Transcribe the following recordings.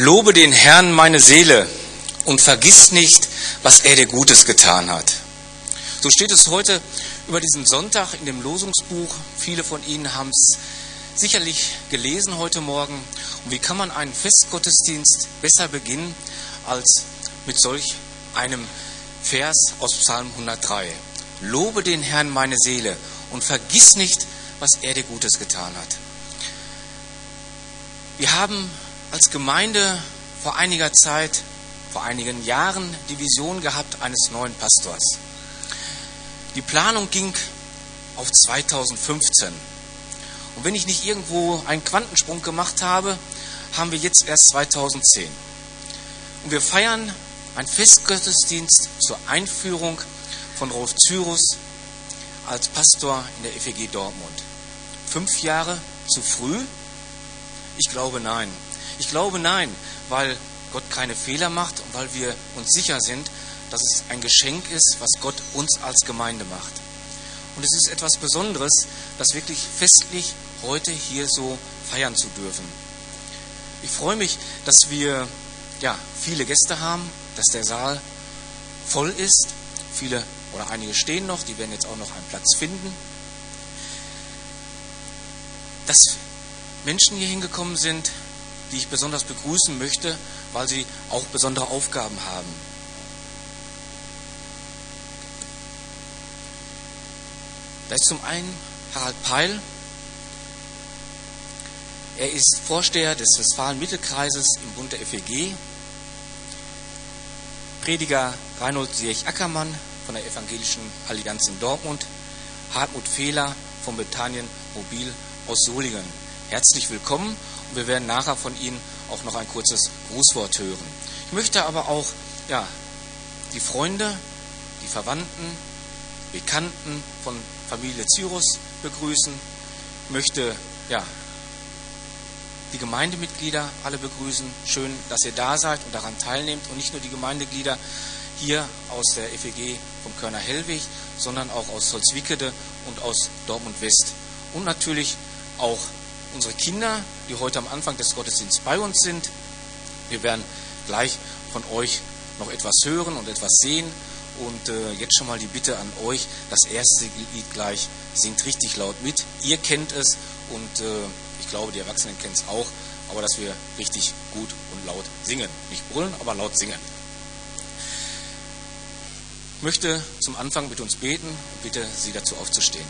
Lobe den Herrn, meine Seele, und vergiss nicht, was er dir Gutes getan hat. So steht es heute über diesen Sonntag in dem Losungsbuch. Viele von Ihnen haben es sicherlich gelesen heute Morgen. Und wie kann man einen Festgottesdienst besser beginnen als mit solch einem Vers aus Psalm 103. Lobe den Herrn, meine Seele, und vergiss nicht, was er dir Gutes getan hat. Wir haben als Gemeinde vor einiger Zeit, vor einigen Jahren die Vision gehabt eines neuen Pastors. Die Planung ging auf 2015. Und wenn ich nicht irgendwo einen Quantensprung gemacht habe, haben wir jetzt erst 2010. Und wir feiern einen Festgottesdienst zur Einführung von Rolf Cyrus als Pastor in der FEG Dortmund. 5 Jahre zu früh? Ich glaube nein. Ich glaube nein, weil Gott keine Fehler macht und weil wir uns sicher sind, dass es ein Geschenk ist, was Gott uns als Gemeinde macht. Und es ist etwas Besonderes, das wirklich festlich heute hier so feiern zu dürfen. Ich freue mich, dass wir viele Gäste haben, dass der Saal voll ist. Viele oder einige stehen noch, die werden jetzt auch noch einen Platz finden. Dass Menschen hier hingekommen sind, die ich besonders begrüßen möchte, weil sie auch besondere Aufgaben haben. Da ist zum einen Harald Peil. Er ist Vorsteher des Westfalen-Mittelkreises im Bund der FEG. Prediger Reinhold Sierch-Ackermann von der Evangelischen Allianz in Dortmund. Hartmut Fehler von Bethanien Mobil aus Solingen. Herzlich willkommen und wir werden nachher von Ihnen auch noch ein kurzes Grußwort hören. Ich möchte aber auch die Freunde, die Verwandten, Bekannten von Familie Cyrus begrüßen. Ich möchte die Gemeindemitglieder alle begrüßen. Schön, dass ihr da seid und daran teilnehmt. Und nicht nur die Gemeindeglieder hier aus der FEG vom Körner Hellwig, sondern auch aus Holzwickede und aus Dortmund West. Und natürlich auch unsere Kinder, die heute am Anfang des Gottesdienstes bei uns sind. Wir werden gleich von euch noch etwas hören und etwas sehen. Und jetzt schon mal die Bitte an euch, das erste Lied gleich singt richtig laut mit. Ihr kennt es und ich glaube, die Erwachsenen kennen es auch, aber dass wir richtig gut und laut singen. Nicht brüllen, aber laut singen. Ich möchte zum Anfang mit uns beten und bitte Sie dazu aufzustehen.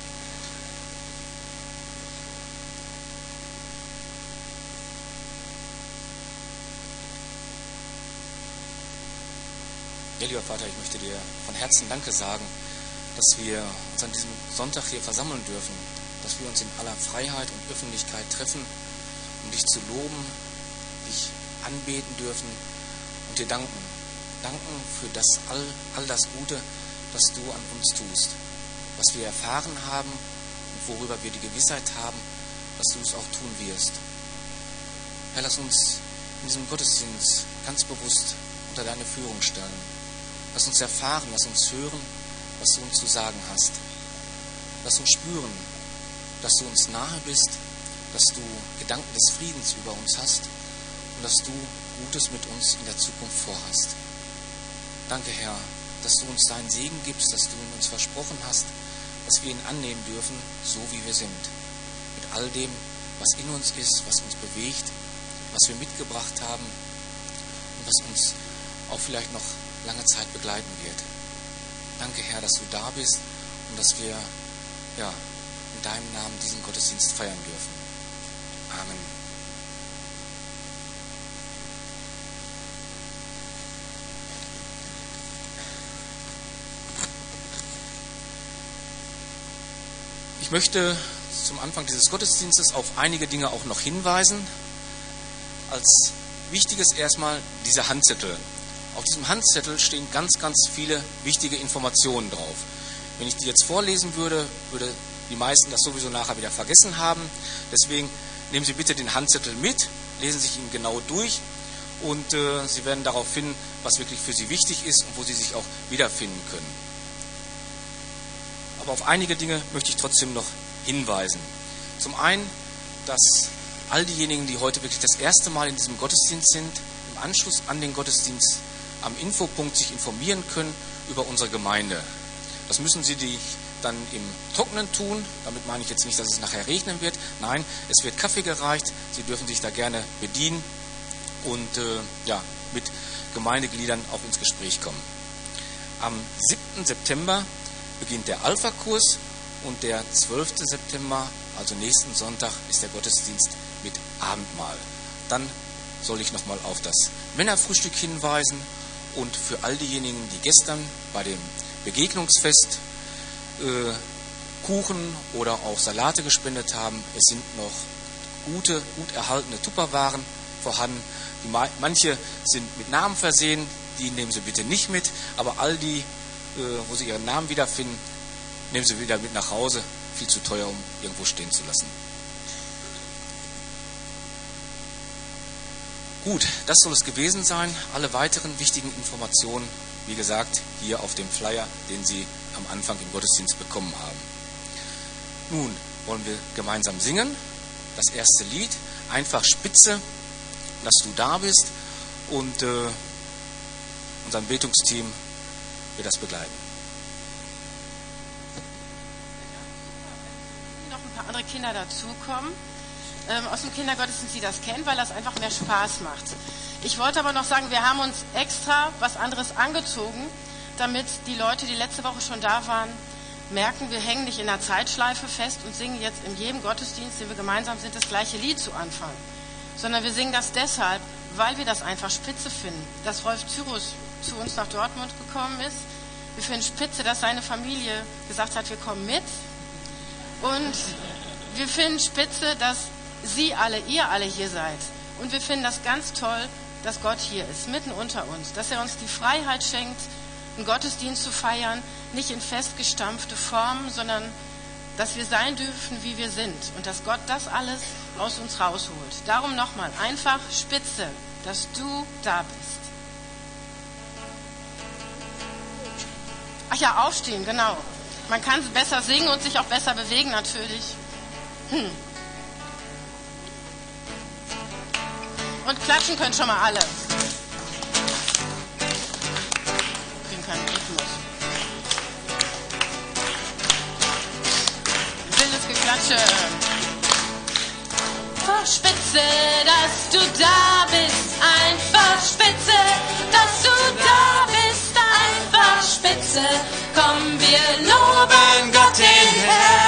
Ja, lieber Vater, ich möchte dir von Herzen Danke sagen, dass wir uns an diesem Sonntag hier versammeln dürfen, dass wir uns in aller Freiheit und Öffentlichkeit treffen, um dich zu loben, dich anbeten dürfen und dir danken. Danken für das all das Gute, das du an uns tust, was wir erfahren haben und worüber wir die Gewissheit haben, dass du es auch tun wirst. Herr, lass uns in diesem Gottesdienst ganz bewusst unter deine Führung stellen. Lass uns erfahren, lass uns hören, was du uns zu sagen hast. Lass uns spüren, dass du uns nahe bist, dass du Gedanken des Friedens über uns hast und dass du Gutes mit uns in der Zukunft vorhast. Danke, Herr, dass du uns deinen Segen gibst, dass du ihn uns versprochen hast, dass wir ihn annehmen dürfen, so wie wir sind. Mit all dem, was in uns ist, was uns bewegt, was wir mitgebracht haben und was uns auch vielleicht noch lange Zeit begleiten wird. Danke, Herr, dass du da bist und dass wir in deinem Namen diesen Gottesdienst feiern dürfen. Amen. Ich möchte zum Anfang dieses Gottesdienstes auf einige Dinge auch noch hinweisen. Als wichtiges erstmal diese Handzettel. Auf diesem Handzettel stehen ganz, ganz viele wichtige Informationen drauf. Wenn ich die jetzt vorlesen würde die meisten das sowieso nachher wieder vergessen haben. Deswegen nehmen Sie bitte den Handzettel mit, lesen sich ihn genau durch und Sie werden darauf finden, was wirklich für Sie wichtig ist und wo Sie sich auch wiederfinden können. Aber auf einige Dinge möchte ich trotzdem noch hinweisen. Zum einen, dass all diejenigen, die heute wirklich das erste Mal in diesem Gottesdienst sind, im Anschluss an den Gottesdienst am Infopunkt sich informieren können über unsere Gemeinde. Das müssen Sie dann im Trockenen tun. Damit meine ich jetzt nicht, dass es nachher regnen wird. Nein, es wird Kaffee gereicht. Sie dürfen sich da gerne bedienen und mit Gemeindegliedern auch ins Gespräch kommen. Am 7. September beginnt der Alpha-Kurs und der 12. September, also nächsten Sonntag, ist der Gottesdienst mit Abendmahl. Dann soll ich nochmal auf das Männerfrühstück hinweisen und für all diejenigen, die gestern bei dem Begegnungsfest Kuchen oder auch Salate gespendet haben, es sind noch gut erhaltene Tupperwaren vorhanden. Manche sind mit Namen versehen, die nehmen Sie bitte nicht mit, aber all die, wo Sie Ihren Namen wiederfinden, nehmen Sie wieder mit nach Hause. Viel zu teuer, um irgendwo stehen zu lassen. Gut, das soll es gewesen sein. Alle weiteren wichtigen Informationen, wie gesagt, hier auf dem Flyer, den Sie am Anfang im Gottesdienst bekommen haben. Nun wollen wir gemeinsam singen. Das erste Lied, einfach Spitze, dass du da bist, und unser Betungsteam wird das begleiten. Noch ein paar andere Kinder dazukommen aus dem Kindergottesdienst, die das kennen, weil das einfach mehr Spaß macht. Ich wollte aber noch sagen, wir haben uns extra was anderes angezogen, damit die Leute, die letzte Woche schon da waren, merken, wir hängen nicht in der Zeitschleife fest und singen jetzt in jedem Gottesdienst, den wir gemeinsam sind, das gleiche Lied zu Anfang. Sondern wir singen das deshalb, weil wir das einfach spitze finden. Dass Rolf Cyrus zu uns nach Dortmund gekommen ist. Wir finden spitze, dass seine Familie gesagt hat, wir kommen mit. Und wir finden spitze, dass ihr alle hier seid. Und wir finden das ganz toll, dass Gott hier ist, mitten unter uns. Dass er uns die Freiheit schenkt, einen Gottesdienst zu feiern, nicht in festgestampfte Formen, sondern dass wir sein dürfen, wie wir sind. Und dass Gott das alles aus uns rausholt. Darum nochmal, einfach spitze, dass du da bist. Ach ja, aufstehen, genau. Man kann besser singen und sich auch besser bewegen natürlich. Und klatschen können schon mal alle. Kriegen keinen Rhythmus. Wildes Geklatsche. Einfach spitze, dass du da bist. Einfach spitze, dass du da bist. Einfach spitze. Komm, wir loben Gott den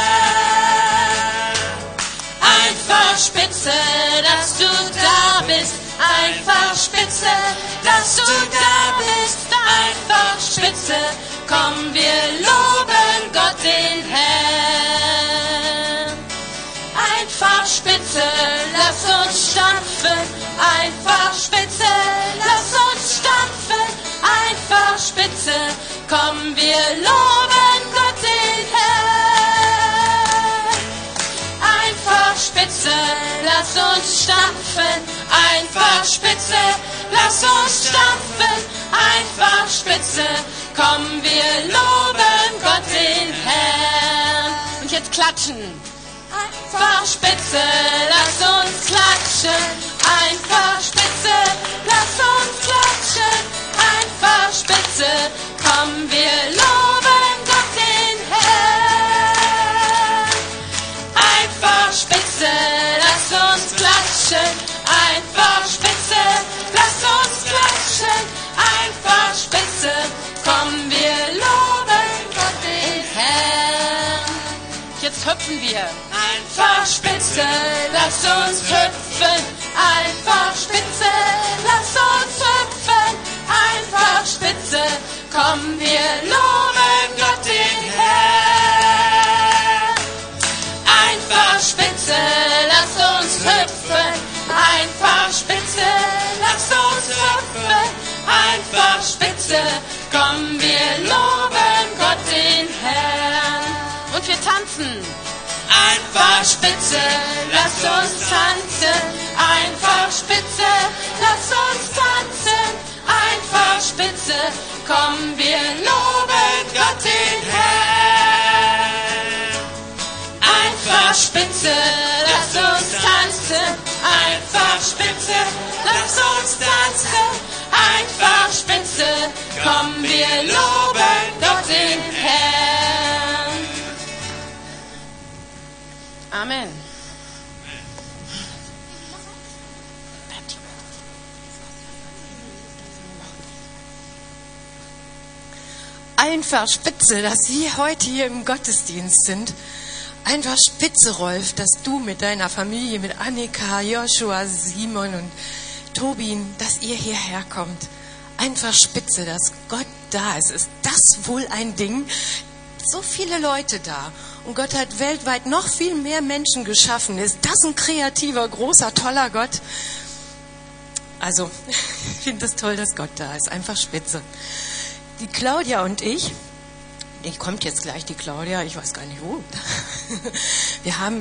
Herrn. Einfach spitze, dass du da bist. Einfach spitze, dass du da bist. Einfach spitze. Komm, wir loben Gott den Herrn. Einfach spitze, lass uns stampfen. Einfach spitze, lass uns stampfen. Einfach spitze, komm, wir loben Gott den Herrn. Einfach spitze, lass uns stampfen. Einfach spitze, lass uns stampfen. Einfach spitze, komm, wir loben Gott den Herrn. Und jetzt klatschen. Einfach spitze, lass uns klatschen. Einfach spitze, lass uns klatschen. Einfach spitze, komm, wir loben Gott den Herrn. Einfach spitze, lass uns klatschen. Einfach spitze, lass uns klatschen. Einfach spitze, komm, wir loben Gott den Herrn. Jetzt hüpfen wir. Einfach spitze, lass uns hüpfen. Einfach spitze, lass uns hüpfen. Einfach spitze, komm, wir loben Gott den Herrn. Einfach spitze, lass uns hüpfen. Einfach spitze, lass uns hüpfen. Einfach spitze, komm, wir loben Gott den Herrn. Und wir tanzen. Einfach spitze, lass uns tanzen. Einfach spitze, lass uns tanzen. Einfach spitze, komm, wir loben Gott den Herrn. Einfach spitze, lass uns tanzen. einfach spitze, lass uns tanzen, einfach spitze, komm, wir loben Gott den Herrn. Amen. Einfach spitze, dass Sie heute hier im Gottesdienst sind. Einfach spitze, Rolf, dass du mit deiner Familie, mit Annika, Joshua, Simon und Tobin, dass ihr hierher kommt. Einfach spitze, dass Gott da ist. Ist das wohl ein Ding? So viele Leute da. Und Gott hat weltweit noch viel mehr Menschen geschaffen. Ist das ein kreativer, großer, toller Gott? Also, ich finde es toll, dass Gott da ist. Einfach spitze. Die Claudia und ich, die kommt jetzt gleich, die Claudia, ich weiß gar nicht wo. Wir haben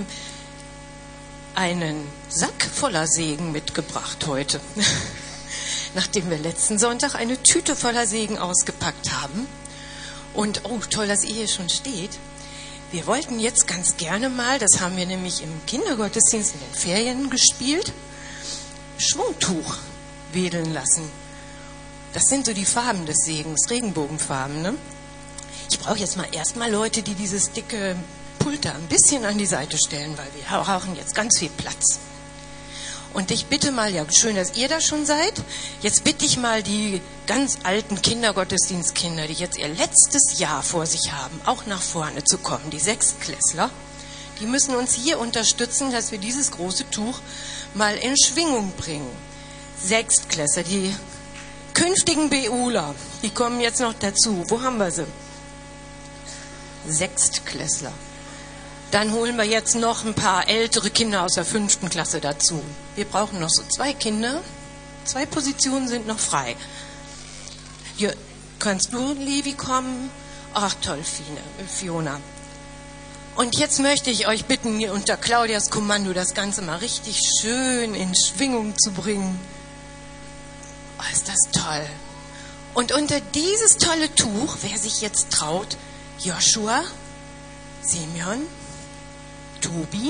einen Sack voller Segen mitgebracht heute. Nachdem wir letzten Sonntag eine Tüte voller Segen ausgepackt haben. Und, oh, toll, dass ihr hier schon steht. Wir wollten jetzt ganz gerne mal, das haben wir nämlich im Kindergottesdienst in den Ferien gespielt, Schwungtuch wedeln lassen. Das sind so die Farben des Segens, Regenbogenfarben, ne? Ich brauche jetzt mal erstmal Leute, die dieses dicke Pult da ein bisschen an die Seite stellen, weil wir brauchen jetzt ganz viel Platz. Und ich bitte mal, ja schön, dass ihr da schon seid, jetzt bitte ich mal die ganz alten Kindergottesdienstkinder, die jetzt ihr letztes Jahr vor sich haben, auch nach vorne zu kommen, die Sechstklässler. Die müssen uns hier unterstützen, dass wir dieses große Tuch mal in Schwingung bringen. Sechstklässler, die künftigen BUler, die kommen jetzt noch dazu. Wo haben wir sie? Sechstklässler. Dann holen wir jetzt noch ein paar ältere Kinder aus der 5. Klasse dazu. Wir brauchen noch so 2 Kinder. 2 Positionen sind noch frei. Hier, kannst du, Levi, kommen? Ach, toll, Fiona. Und jetzt möchte ich euch bitten, unter Claudias Kommando das Ganze mal richtig schön in Schwingung zu bringen. Oh, ist das toll. Und unter dieses tolle Tuch, wer sich jetzt traut, Joshua, Simeon, Tobin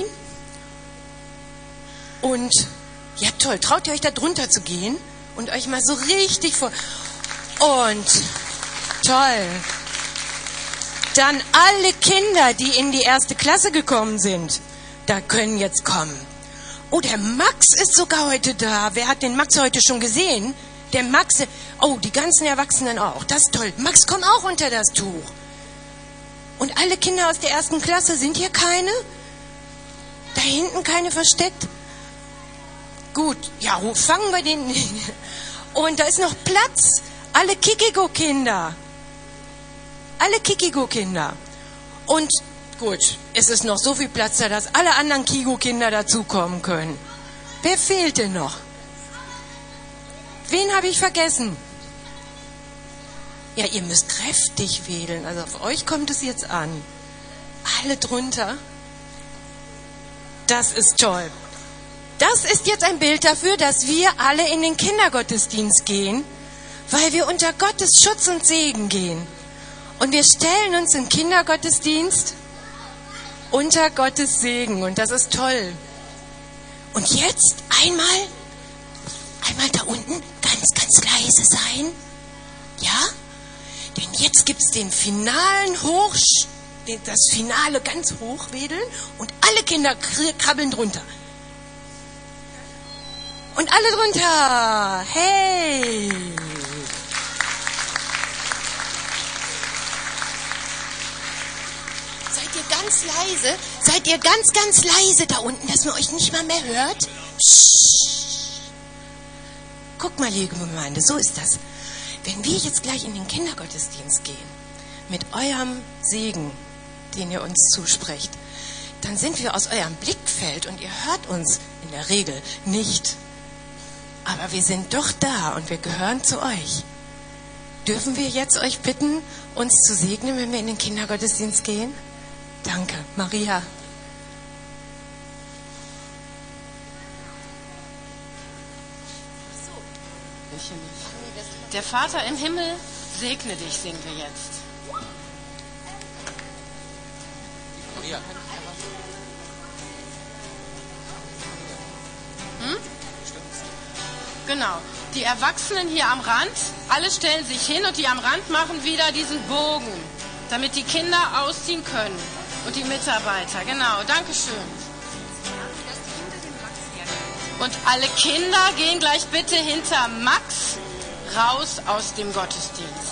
und, ja toll, traut ihr euch da drunter zu gehen und euch mal so richtig vor... Und, toll. Dann alle Kinder, die in die 1. Klasse gekommen sind, da können jetzt kommen. Oh, der Max ist sogar heute da. Wer hat den Max heute schon gesehen? Der Max, oh, die ganzen Erwachsenen auch. Das ist toll. Max, komm auch unter das Tuch. Und alle Kinder aus der 1. Klasse, sind hier keine? Da hinten keine versteckt? Gut, ja, fangen wir den... Und da ist noch Platz. Alle Kikigo-Kinder. Alle Kikigo-Kinder. Und gut, es ist noch so viel Platz da, dass alle anderen Kigo-Kinder dazukommen können. Wer fehlt denn noch? Wen habe ich vergessen? Ja, ihr müsst kräftig wedeln. Also auf euch kommt es jetzt an. Alle drunter. Das ist toll. Das ist jetzt ein Bild dafür, dass wir alle in den Kindergottesdienst gehen, weil wir unter Gottes Schutz und Segen gehen. Und wir stellen uns im Kindergottesdienst unter Gottes Segen. Und das ist toll. Und jetzt einmal da unten ganz leise sein. Ja? Denn jetzt gibt es den finalen das Finale ganz hoch wedeln und alle Kinder krabbeln drunter. Und alle drunter. Hey! Seid ihr ganz leise? Seid ihr ganz leise da unten, dass man euch nicht mal mehr hört? Psst. Guck mal, liebe Gemeinde, so ist das. Wenn wir jetzt gleich in den Kindergottesdienst gehen, mit eurem Segen, den ihr uns zusprecht, dann sind wir aus eurem Blickfeld und ihr hört uns in der Regel nicht. Aber wir sind doch da und wir gehören zu euch. Dürfen wir jetzt euch bitten, uns zu segnen, wenn wir in den Kindergottesdienst gehen? Danke, Maria. Der Vater im Himmel segne dich, singen wir jetzt. Maria. Hm? Genau. Die Erwachsenen hier am Rand, alle stellen sich hin und die am Rand machen wieder diesen Bogen, damit die Kinder ausziehen können. Und die Mitarbeiter, genau. Dankeschön. Und alle Kinder gehen gleich bitte hinter Max raus aus dem Gottesdienst.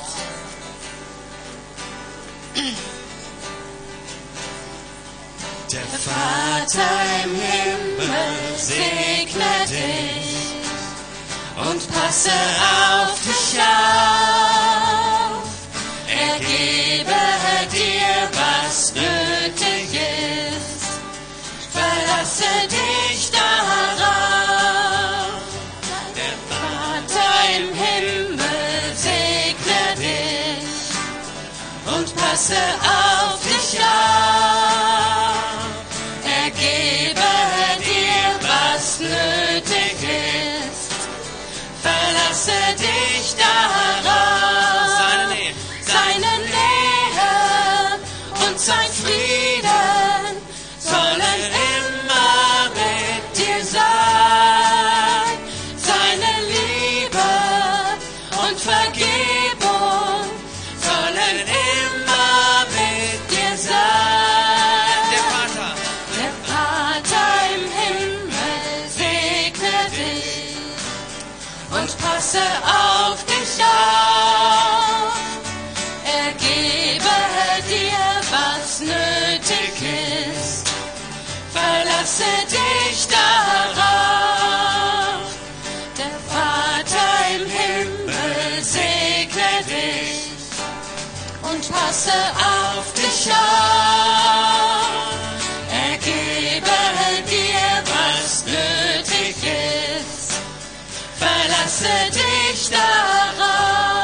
Der Vater im Himmel segne dich und passe auf dich auf. Er gebe dir, was nötig ist. Verlasse dich darauf. Der Vater im Himmel segne dich und passe auf dich auf. Er gebe dir, was nötig ist. Verlasse dich darauf. Seine Nähe und sein Frieden sollen immer mit dir sein. Seine Liebe und Vergebung sollen immer mit dir sein. Der Vater im Himmel segne dich und passe auf dich auf. Er gebe dir, was nötig ist. Verlasse dich darauf. Der Vater im Himmel segne dich und passe auf dich auf. Er gebe dir, was nötig ist. Verlasse dich darauf.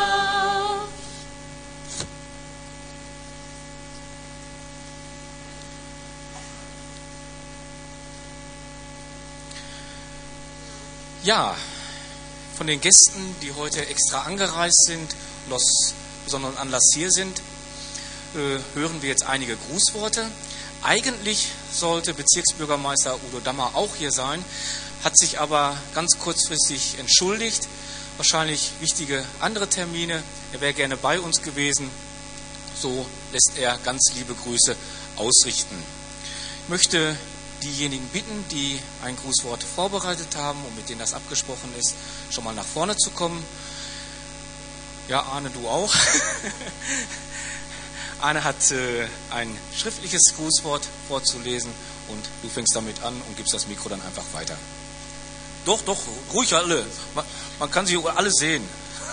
Ja, von den Gästen, die heute extra angereist sind und aus besonderem Anlass hier sind, hören wir jetzt einige Grußworte. Eigentlich sollte Bezirksbürgermeister Udo Dammer auch hier sein, hat sich aber ganz kurzfristig entschuldigt. Wahrscheinlich wichtige andere Termine. Er wäre gerne bei uns gewesen. So lässt er ganz liebe Grüße ausrichten. Ich möchte diejenigen bitten, die ein Grußwort vorbereitet haben und mit denen das abgesprochen ist, schon mal nach vorne zu kommen. Ja, Arne, du auch. Arne hat ein schriftliches Grußwort vorzulesen und du fängst damit an und gibst das Mikro dann einfach weiter. Doch, ruhig alle. Man kann sie alle sehen.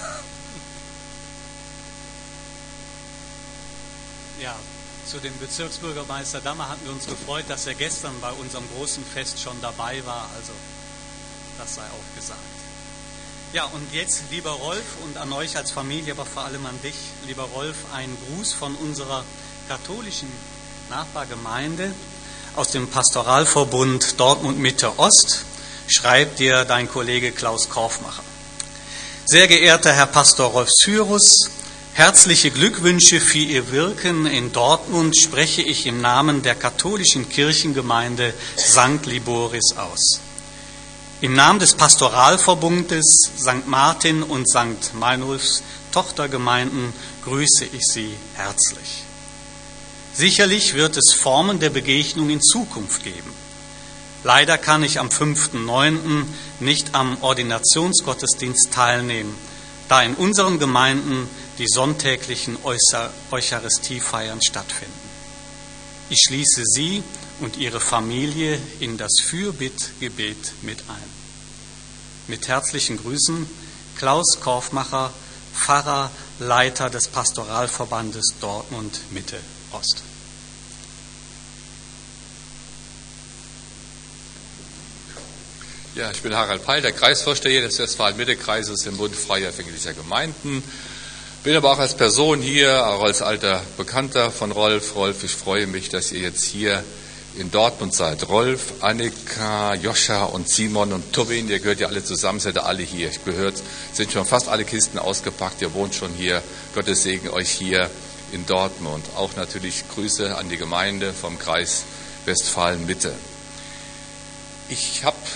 Ja, zu dem Bezirksbürgermeister Dammer hatten wir uns gefreut, dass er gestern bei unserem großen Fest schon dabei war. Also, das sei auch gesagt. Ja, und jetzt, lieber Rolf, und an euch als Familie, aber vor allem an dich, lieber Rolf, ein Gruß von unserer katholischen Nachbargemeinde aus dem Pastoralverbund Dortmund Mitte Ost, schreibt dir dein Kollege Klaus Korfmacher. Sehr geehrter Herr Pastor Rolf Cyrus, herzliche Glückwünsche für Ihr Wirken in Dortmund spreche ich im Namen der katholischen Kirchengemeinde St. Liboris aus. Im Namen des Pastoralverbundes St. Martin und St. Meinulfs Tochtergemeinden grüße ich Sie herzlich. Sicherlich wird es Formen der Begegnung in Zukunft geben. Leider kann ich am 5.9. nicht am Ordinationsgottesdienst teilnehmen, da in unseren Gemeinden die sonntäglichen Eucharistiefeiern stattfinden. Ich schließe Sie und Ihre Familie in das Fürbittgebet mit ein. Mit herzlichen Grüßen, Klaus Korfmacher, Pfarrer, Leiter des Pastoralverbandes Dortmund Mitte Ost. Ja, ich bin Harald Peil, der Kreisvorsteher des Westfalen-Mitte-Kreises im Bund Freier Evangelischer Gemeinden. Bin aber auch als Person hier, auch als alter Bekannter von Rolf. Rolf, ich freue mich, dass ihr jetzt hier in Dortmund seid. Rolf, Annika, Joscha und Simon und Tobin, ihr gehört ja alle zusammen, seid ihr alle hier. Ich gehört, sind schon fast alle Kisten ausgepackt, ihr wohnt schon hier. Gottes Segen euch hier in Dortmund. Auch natürlich Grüße an die Gemeinde vom Kreis Westfalen-Mitte. Ich habe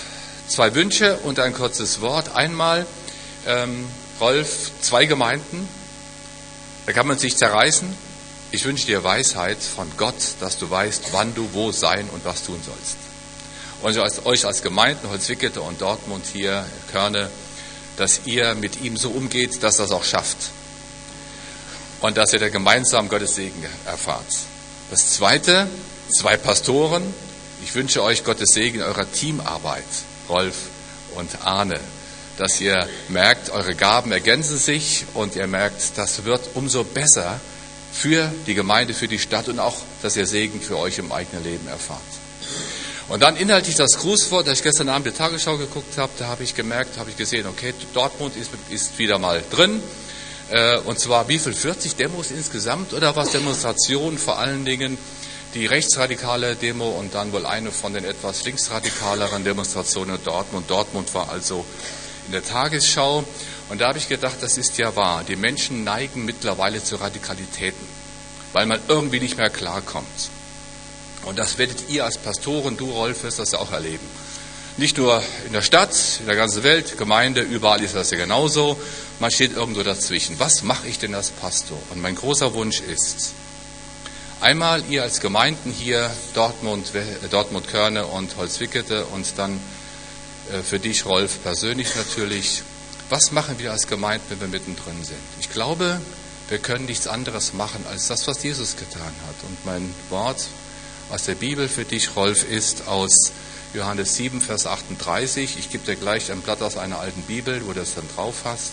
2 Wünsche und ein kurzes Wort. Einmal, Rolf, 2 Gemeinden, da kann man sich zerreißen. Ich wünsche dir Weisheit von Gott, dass du weißt, wann du wo sein und was tun sollst. Und euch als Gemeinden, Holzwickede und Dortmund hier, Körne, dass ihr mit ihm so umgeht, dass das auch schafft. Und dass ihr da gemeinsam Gottes Segen erfahrt. Das Zweite, 2 Pastoren. Ich wünsche euch Gottes Segen in eurer Teamarbeit, Rolf und Arne. Dass ihr merkt, eure Gaben ergänzen sich und ihr merkt, das wird umso besser für die Gemeinde, für die Stadt und auch, dass ihr Segen für euch im eigenen Leben erfahrt. Und dann inhaltlich das Grußwort, das ich gestern Abend die Tagesschau geguckt habe, da habe ich gesehen, okay, Dortmund ist wieder mal drin. Und zwar wie viel? 40 Demos insgesamt oder was? Demonstrationen, vor allen Dingen die rechtsradikale Demo und dann wohl eine von den etwas linksradikaleren Demonstrationen in Dortmund. Dortmund war also in der Tagesschau. Und da habe ich gedacht, das ist ja wahr. Die Menschen neigen mittlerweile zu Radikalitäten, weil man irgendwie nicht mehr klarkommt. Und das werdet ihr als Pastoren, du Rolf, wirst das ja auch erleben. Nicht nur in der Stadt, in der ganzen Welt, Gemeinde, überall ist das ja genauso. Man steht irgendwo dazwischen. Was mache ich denn als Pastor? Und mein großer Wunsch ist, einmal ihr als Gemeinden hier, Dortmund, Körne und Holzwickede und dann für dich, Rolf, persönlich natürlich, was machen wir als Gemeinden, wenn wir mittendrin sind? Ich glaube, wir können nichts anderes machen als das, was Jesus getan hat. Und mein Wort aus der Bibel für dich, Rolf, ist aus Johannes 7, Vers 38. Ich gebe dir gleich ein Blatt aus einer alten Bibel, wo du das dann drauf hast.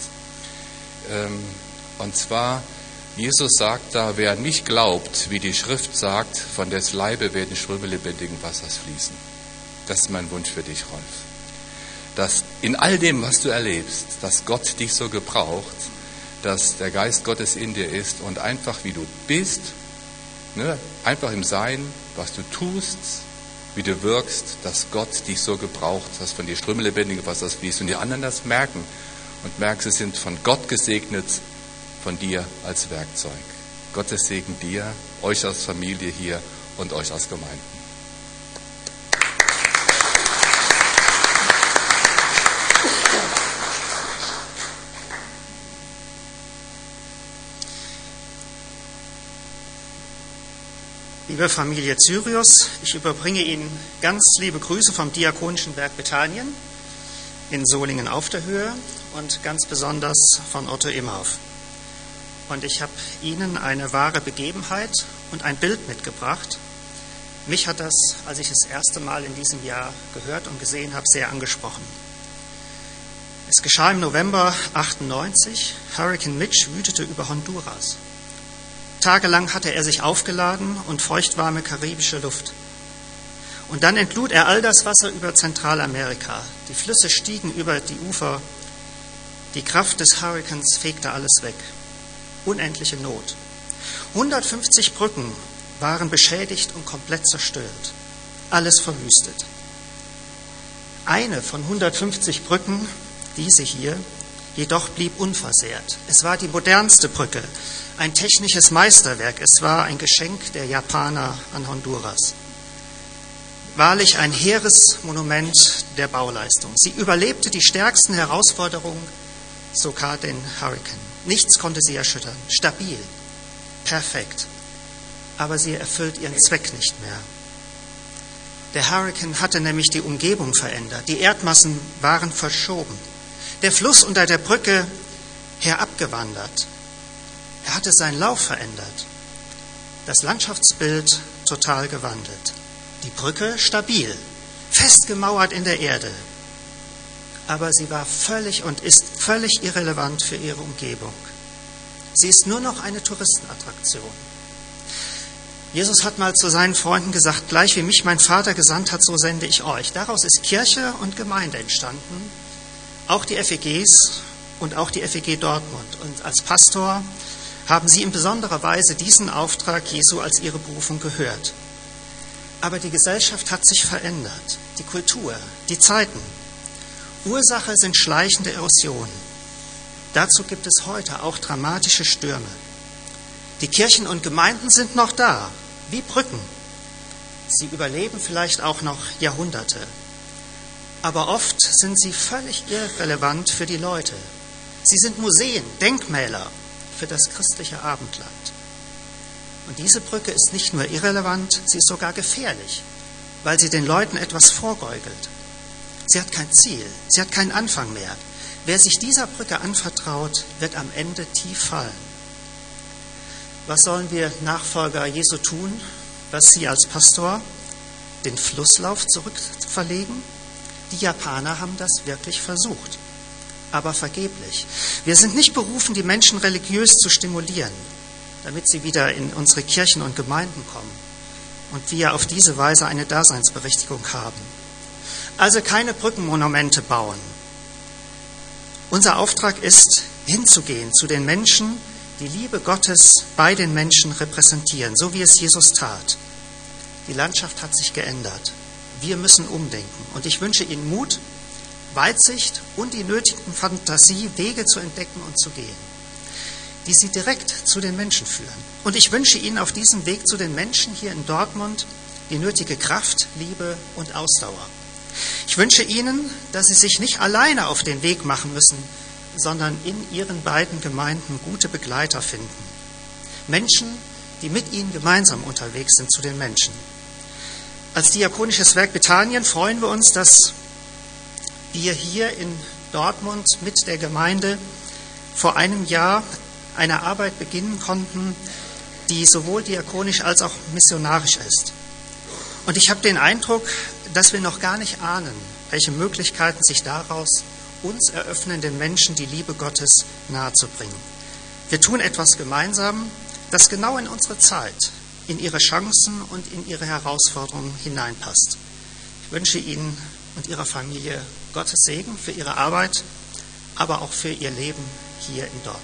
Und zwar, Jesus sagt da, wer nicht glaubt, wie die Schrift sagt, von des Leibe werden Ströme lebendigen Wassers fließen. Das ist mein Wunsch für dich, Rolf. Dass in all dem, was du erlebst, dass Gott dich so gebraucht, dass der Geist Gottes in dir ist und einfach wie du bist, einfach im Sein, was du tust, wie du wirkst, dass Gott dich so gebraucht, dass von dir Ströme lebendige Wasser fließt und die anderen das merken und merken, sie sind von Gott gesegnet, von dir als Werkzeug. Gottes Segen dir, euch als Familie hier und euch als Gemeinden. Liebe Familie Zyrius, ich überbringe Ihnen ganz liebe Grüße vom Diakonischen Werk Bethanien in Solingen auf der Höhe und ganz besonders von Otto Imhoff. Und ich habe Ihnen eine wahre Begebenheit und ein Bild mitgebracht. Mich hat das, als ich das erste Mal in diesem Jahr gehört und gesehen habe, sehr angesprochen. Es geschah im November 98. Hurricane Mitch wütete über Honduras. Tagelang hatte er sich aufgeladen und feuchtwarme karibische Luft. Und dann entlud er all das Wasser über Zentralamerika. Die Flüsse stiegen über die Ufer. Die Kraft des Hurrikans fegte alles weg. Unendliche Not. 150 Brücken waren beschädigt und komplett zerstört. Alles verwüstet. Eine von 150 Brücken, diese hier, jedoch blieb unversehrt. Es war die modernste Brücke, ein technisches Meisterwerk. Es war ein Geschenk der Japaner an Honduras. Wahrlich ein hehres Monument der Bauleistung. Sie überlebte die stärksten Herausforderungen, sogar den Hurrikan. Nichts konnte sie erschüttern. Stabil, perfekt. Aber sie erfüllt ihren Zweck nicht mehr. Der Hurrikan hatte nämlich die Umgebung verändert. Die Erdmassen waren verschoben. Der Fluss unter der Brücke herabgewandert. Er hatte seinen Lauf verändert. Das Landschaftsbild total gewandelt. Die Brücke stabil, festgemauert in der Erde. Aber sie war völlig und ist völlig irrelevant für ihre Umgebung. Sie ist nur noch eine Touristenattraktion. Jesus hat mal zu seinen Freunden gesagt, gleich wie mich mein Vater gesandt hat, so sende ich euch. Daraus ist Kirche und Gemeinde entstanden, auch die FEGs und auch die FEG Dortmund. Und als Pastor haben Sie in besonderer Weise diesen Auftrag Jesu als Ihre Berufung gehört. Aber die Gesellschaft hat sich verändert, die Kultur, die Zeiten. Ursache sind schleichende Erosionen. Dazu gibt es heute auch dramatische Stürme. Die Kirchen und Gemeinden sind noch da, wie Brücken. Sie überleben vielleicht auch noch Jahrhunderte. aber oft sind sie völlig irrelevant für die Leute. Sie sind Museen, Denkmäler für das christliche Abendland. Und diese Brücke ist nicht nur irrelevant, sie ist sogar gefährlich, weil sie den Leuten etwas vorgaukelt. Sie hat kein Ziel, sie hat keinen Anfang mehr. Wer sich dieser Brücke anvertraut, wird am Ende tief fallen. Was sollen wir Nachfolger Jesu tun, was Sie als Pastor, den Flusslauf zurückverlegen? Die Japaner haben das wirklich versucht, aber vergeblich. Wir sind nicht berufen, die Menschen religiös zu stimulieren, damit sie wieder in unsere Kirchen und Gemeinden kommen und wir auf diese Weise eine Daseinsberechtigung haben. Also keine Brückenmonumente bauen. Unser Auftrag ist, hinzugehen zu den Menschen, die Liebe Gottes bei den Menschen repräsentieren, so wie es Jesus tat. Die Landschaft hat sich geändert. Wir müssen umdenken. Und ich wünsche Ihnen Mut, Weitsicht und die nötigen Fantasie, Wege zu entdecken und zu gehen, die Sie direkt zu den Menschen führen. Und ich wünsche Ihnen auf diesem Weg zu den Menschen hier in Dortmund die nötige Kraft, Liebe und Ausdauer. Ich wünsche Ihnen, dass Sie sich nicht alleine auf den Weg machen müssen, sondern in Ihren beiden Gemeinden gute Begleiter finden. Menschen, die mit Ihnen gemeinsam unterwegs sind zu den Menschen. Als Diakonisches Werk Bethanien freuen wir uns, dass wir hier in Dortmund mit der Gemeinde vor einem Jahr eine Arbeit beginnen konnten, die sowohl diakonisch als auch missionarisch ist. Und ich habe den Eindruck, dass wir noch gar nicht ahnen, welche Möglichkeiten sich daraus uns eröffnen, den Menschen die Liebe Gottes nahezubringen. Wir tun etwas gemeinsam, das genau in unsere Zeit, in ihre Chancen und in ihre Herausforderungen hineinpasst. Ich wünsche Ihnen und Ihrer Familie Gottes Segen für Ihre Arbeit, aber auch für Ihr Leben hier in Dortmund.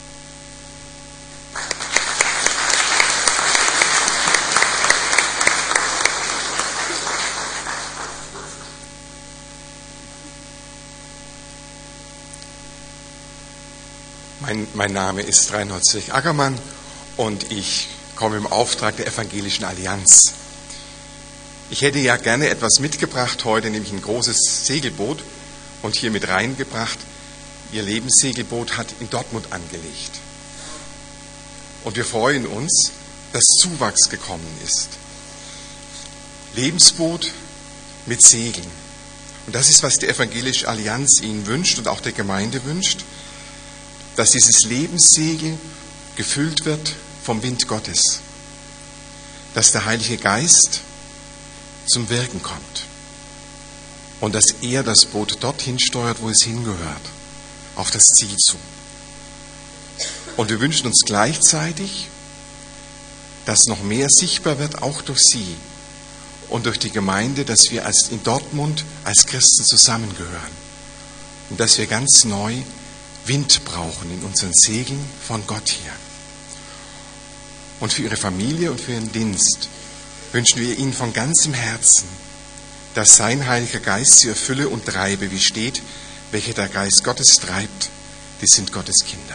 Mein Name ist Reinhold Zürich-Ackermann und ich komme im Auftrag der Evangelischen Allianz. Ich hätte ja gerne etwas mitgebracht heute, nämlich ein großes Segelboot und hier mit reingebracht. Ihr Lebenssegelboot hat in Dortmund angelegt. Und wir freuen uns, dass Zuwachs gekommen ist. Lebensboot mit Segeln. Und das ist, was die Evangelische Allianz Ihnen wünscht und auch der Gemeinde wünscht, dass dieses Lebenssegel gefüllt wird vom Wind Gottes, dass der Heilige Geist zum Wirken kommt und dass er das Boot dorthin steuert, wo es hingehört, auf das Ziel zu. Und wir wünschen uns gleichzeitig, dass noch mehr sichtbar wird, auch durch Sie und durch die Gemeinde, dass wir in Dortmund als Christen zusammengehören und dass wir ganz neu Wind brauchen in unseren Segeln von Gott hier. Und für Ihre Familie und für Ihren Dienst wünschen wir Ihnen von ganzem Herzen, dass sein Heiliger Geist Sie erfülle und treibe, wie steht, welche der Geist Gottes treibt, die sind Gottes Kinder.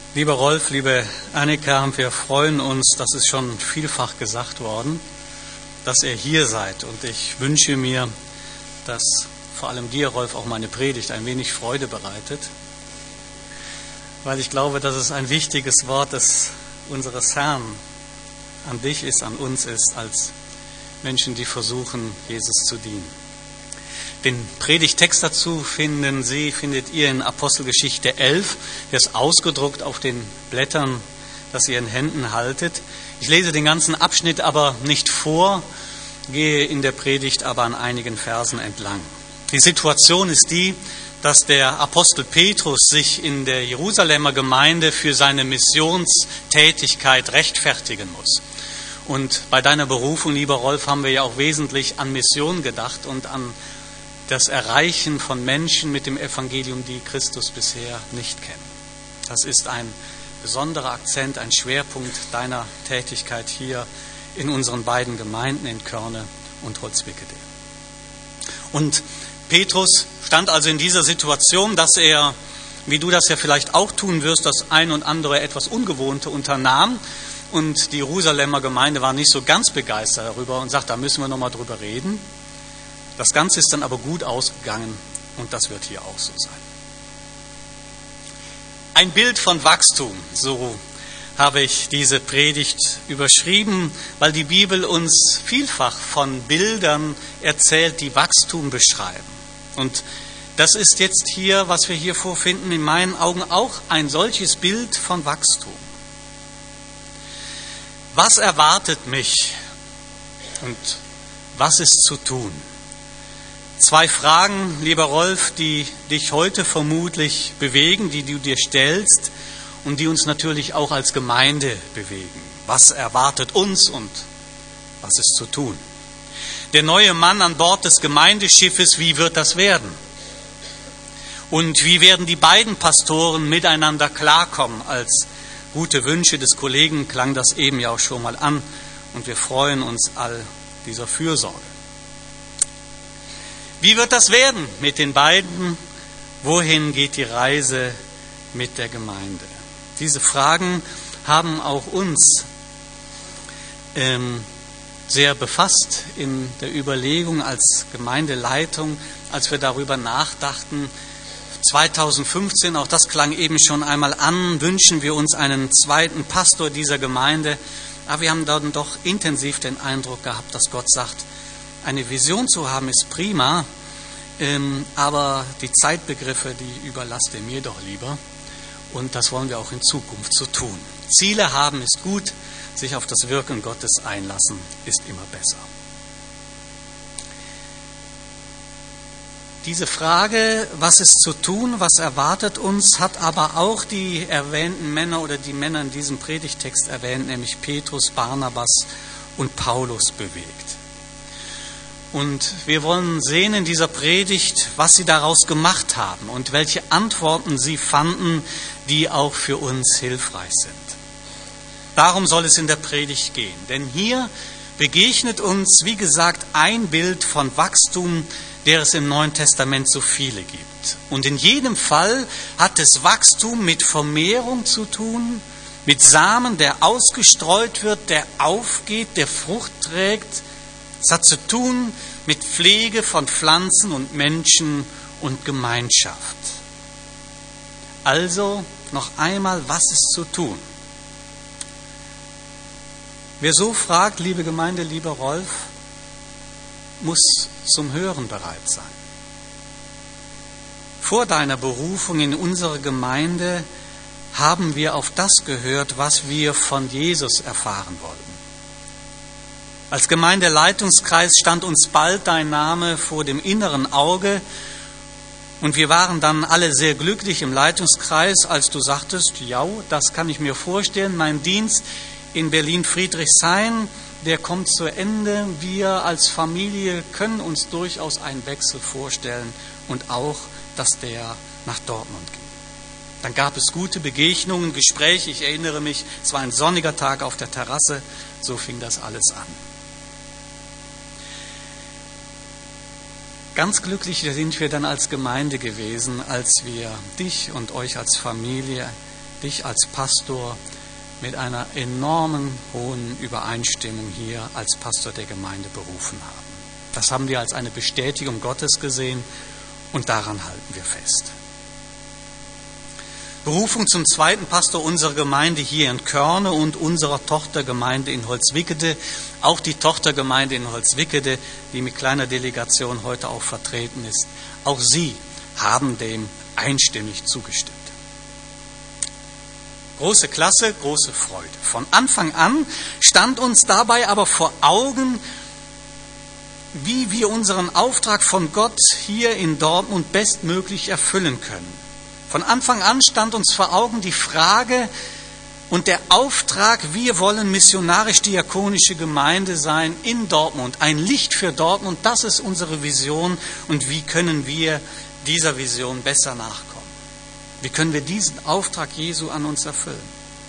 Lieber Rolf, liebe Annika, wir freuen uns, das ist schon vielfach gesagt worden, dass ihr hier seid. Und ich wünsche mir, dass vor allem dir, Rolf, auch meine Predigt ein wenig Freude bereitet, weil ich glaube, dass es ein wichtiges Wort unseres Herrn an dich ist, an uns ist, als Menschen, die versuchen, Jesus zu dienen. Den Predigtext dazu findet ihr in Apostelgeschichte 11, der ist ausgedruckt auf den Blättern, das ihr in Händen haltet. Ich lese den ganzen Abschnitt aber nicht vor, gehe in der Predigt aber an einigen Versen entlang. Die Situation ist die, dass der Apostel Petrus sich in der Jerusalemer Gemeinde für seine Missionstätigkeit rechtfertigen muss. Und bei deiner Berufung, lieber Rolf, haben wir ja auch wesentlich an Mission gedacht und an das Erreichen von Menschen mit dem Evangelium, die Christus bisher nicht kennen. Das ist ein besonderer Akzent, ein Schwerpunkt deiner Tätigkeit hier in unseren beiden Gemeinden in Körne und Holzwickede. Und Petrus stand also in dieser Situation, dass er, wie du das ja vielleicht auch tun wirst, das ein und andere etwas Ungewohnte unternahm. Und die Jerusalemer Gemeinde war nicht so ganz begeistert darüber und sagt, da müssen wir nochmal drüber reden. Das Ganze ist dann aber gut ausgegangen und das wird hier auch so sein. Ein Bild von Wachstum, so habe ich diese Predigt überschrieben, weil die Bibel uns vielfach von Bildern erzählt, die Wachstum beschreiben. Und das ist jetzt hier, was wir hier vorfinden, in meinen Augen auch ein solches Bild von Wachstum. Was erwartet mich und was ist zu tun? 2 Fragen, lieber Rolf, die dich heute vermutlich bewegen, die du dir stellst und die uns natürlich auch als Gemeinde bewegen. Was erwartet uns und was ist zu tun? Der neue Mann an Bord des Gemeindeschiffes, wie wird das werden? Und wie werden die beiden Pastoren miteinander klarkommen? Als gute Wünsche des Kollegen klang das eben ja auch schon mal an und wir freuen uns all dieser Fürsorge. Wie wird das werden mit den beiden? Wohin geht die Reise mit der Gemeinde? Diese Fragen haben auch uns sehr befasst in der Überlegung als Gemeindeleitung, als wir darüber nachdachten. 2015, auch das klang eben schon einmal an, wünschen wir uns einen zweiten Pastor dieser Gemeinde. Aber wir haben dann doch intensiv den Eindruck gehabt, dass Gott sagt, eine Vision zu haben ist prima, aber die Zeitbegriffe, die überlasst ihr mir doch lieber. Und das wollen wir auch in Zukunft so tun. Ziele haben ist gut, sich auf das Wirken Gottes einlassen ist immer besser. Diese Frage, was ist zu tun, was erwartet uns, hat aber auch die erwähnten Männer oder die Männer in diesem Predigtext erwähnt, nämlich Petrus, Barnabas und Paulus bewegt. Und wir wollen sehen in dieser Predigt, was sie daraus gemacht haben und welche Antworten sie fanden, die auch für uns hilfreich sind. Darum soll es in der Predigt gehen. Denn hier begegnet uns, wie gesagt, ein Bild von Wachstum, der es im Neuen Testament so viele gibt. Und in jedem Fall hat es Wachstum mit Vermehrung zu tun, mit Samen, der ausgestreut wird, der aufgeht, der Frucht trägt. Es hat zu tun mit Pflege von Pflanzen und Menschen und Gemeinschaft. Also noch einmal, was ist zu tun? Wer so fragt, liebe Gemeinde, lieber Rolf, muss zum Hören bereit sein. Vor deiner Berufung in unsere Gemeinde haben wir auf das gehört, was wir von Jesus erfahren wollten. Als Gemeindeleitungskreis stand uns bald dein Name vor dem inneren Auge und wir waren dann alle sehr glücklich im Leitungskreis, als du sagtest, ja, das kann ich mir vorstellen, mein Dienst in Berlin-Friedrichshain, der kommt zu Ende. Wir als Familie können uns durchaus einen Wechsel vorstellen und auch, dass der nach Dortmund geht. Dann gab es gute Begegnungen, Gespräche. Ich erinnere mich, es war ein sonniger Tag auf der Terrasse. So fing das alles an. Ganz glücklich sind wir dann als Gemeinde gewesen, als wir dich und euch als Familie dich als Pastor mit einer enormen hohen Übereinstimmung hier als Pastor der Gemeinde berufen haben. Das haben wir als eine Bestätigung Gottes gesehen und daran halten wir fest. Berufung zum zweiten Pastor unserer Gemeinde hier in Körne und unserer Tochtergemeinde in Holzwickede, auch die Tochtergemeinde in Holzwickede, die mit kleiner Delegation heute auch vertreten ist, auch sie haben dem einstimmig zugestimmt. Große Klasse, große Freude. Von Anfang an stand uns dabei aber vor Augen, wie wir unseren Auftrag von Gott hier in Dortmund bestmöglich erfüllen können. Von Anfang an stand uns vor Augen die Frage und der Auftrag, wir wollen missionarisch-diakonische Gemeinde sein in Dortmund, ein Licht für Dortmund, das ist unsere Vision und wie können wir dieser Vision besser nachkommen? Wie können wir diesen Auftrag Jesu an uns erfüllen?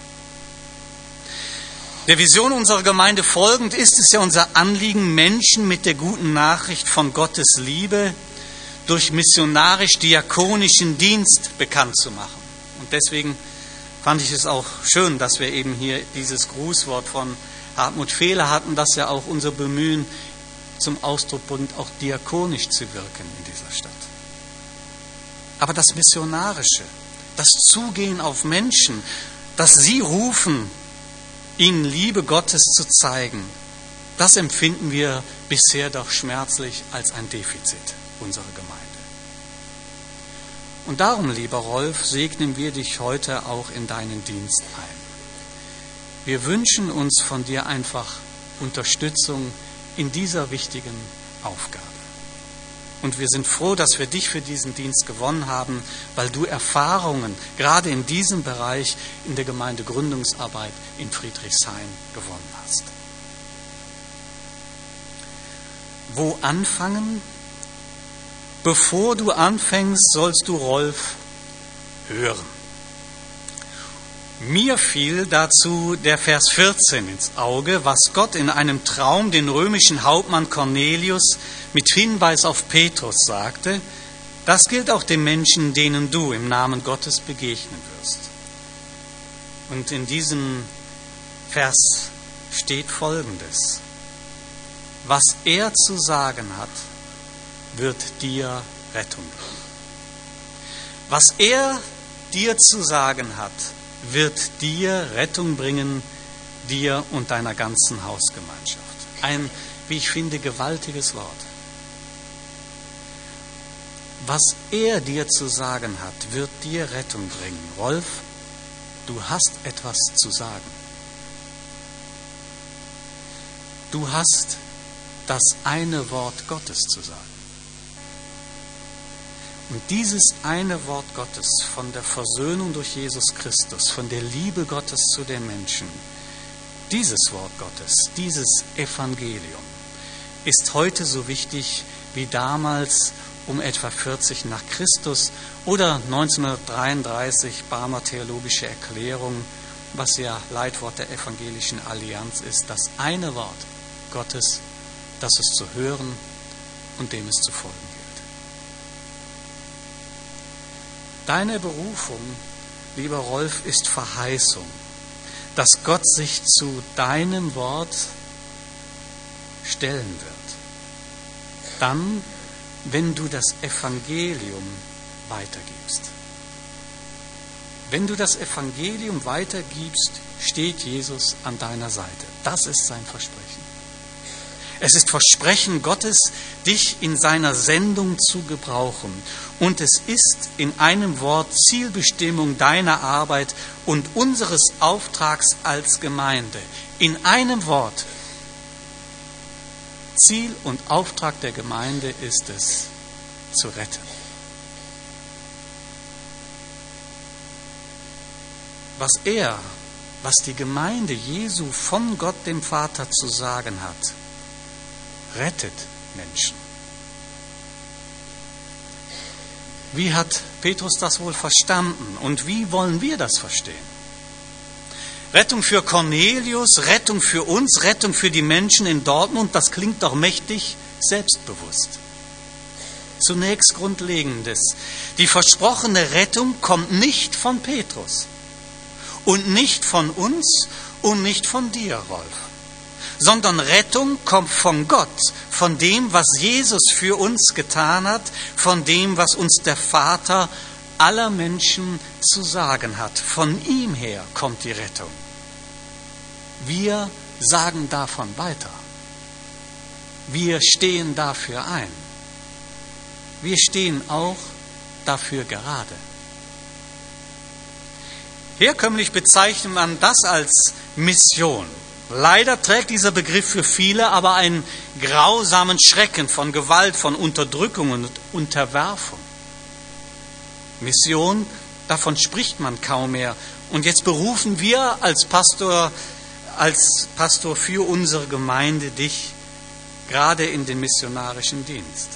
Der Vision unserer Gemeinde folgend ist es ja unser Anliegen, Menschen mit der guten Nachricht von Gottes Liebe durch missionarisch-diakonischen Dienst bekannt zu machen. Und deswegen fand ich es auch schön, dass wir eben hier dieses Grußwort von Hartmut Fehler hatten, dass ja auch unser Bemühen zum Ausdruck bringt, auch diakonisch zu wirken in dieser Stadt. Aber das Missionarische, das Zugehen auf Menschen, das sie rufen, ihnen Liebe Gottes zu zeigen, das empfinden wir bisher doch schmerzlich als ein Defizit unserer Gemeinde. Und darum, lieber Rolf, segnen wir dich heute auch in deinen Dienst ein. Wir wünschen uns von dir einfach Unterstützung in dieser wichtigen Aufgabe. Und wir sind froh, dass wir dich für diesen Dienst gewonnen haben, weil du Erfahrungen gerade in diesem Bereich in der Gemeindegründungsarbeit in Friedrichshain gewonnen hast. Wo anfangen? Bevor du anfängst, sollst du Rolf hören. Mir fiel dazu der Vers 14 ins Auge, was Gott in einem Traum den römischen Hauptmann Cornelius mit Hinweis auf Petrus sagte. Das gilt auch den Menschen, denen du im Namen Gottes begegnen wirst. Und in diesem Vers steht Folgendes: Was er zu sagen hat, wird dir Rettung bringen. Was er dir zu sagen hat, wird dir Rettung bringen, dir und deiner ganzen Hausgemeinschaft. Ein, wie ich finde, gewaltiges Wort. Was er dir zu sagen hat, wird dir Rettung bringen. Rolf, du hast etwas zu sagen. Du hast das eine Wort Gottes zu sagen. Und dieses eine Wort Gottes von der Versöhnung durch Jesus Christus, von der Liebe Gottes zu den Menschen, dieses Wort Gottes, dieses Evangelium ist heute so wichtig wie damals um etwa 40 nach Christus oder 1933 Barmer Theologische Erklärung, was ja Leitwort der Evangelischen Allianz ist, das eine Wort Gottes, das es zu hören und dem es zu folgen gilt. Deine Berufung, lieber Rolf, ist Verheißung, dass Gott sich zu deinem Wort stellen wird. Dann, wenn du das Evangelium weitergibst. Wenn du das Evangelium weitergibst, steht Jesus an deiner Seite. Das ist sein Versprechen. Es ist Versprechen Gottes, dich in seiner Sendung zu gebrauchen. Und es ist in einem Wort Zielbestimmung deiner Arbeit und unseres Auftrags als Gemeinde. In einem Wort. Ziel und Auftrag der Gemeinde ist es, zu retten. Was die Gemeinde Jesu von Gott dem Vater zu sagen hat, rettet Menschen. Wie hat Petrus das wohl verstanden und wie wollen wir das verstehen? Rettung für Cornelius, Rettung für uns, Rettung für die Menschen in Dortmund, das klingt doch mächtig selbstbewusst. Zunächst Grundlegendes. Die versprochene Rettung kommt nicht von Petrus. Und nicht von uns und nicht von dir, Rolf. Sondern Rettung kommt von Gott, von dem, was Jesus für uns getan hat, von dem, was uns der Vater aller Menschen zu sagen hat. Von ihm her kommt die Rettung. Wir sagen davon weiter. Wir stehen dafür ein. Wir stehen auch dafür gerade. Herkömmlich bezeichnet man das als Mission. Leider trägt dieser Begriff für viele aber einen grausamen Schrecken von Gewalt, von Unterdrückung und Unterwerfung. Mission, davon spricht man kaum mehr. Und jetzt berufen wir als Pastor für unsere Gemeinde dich gerade in den missionarischen Dienst.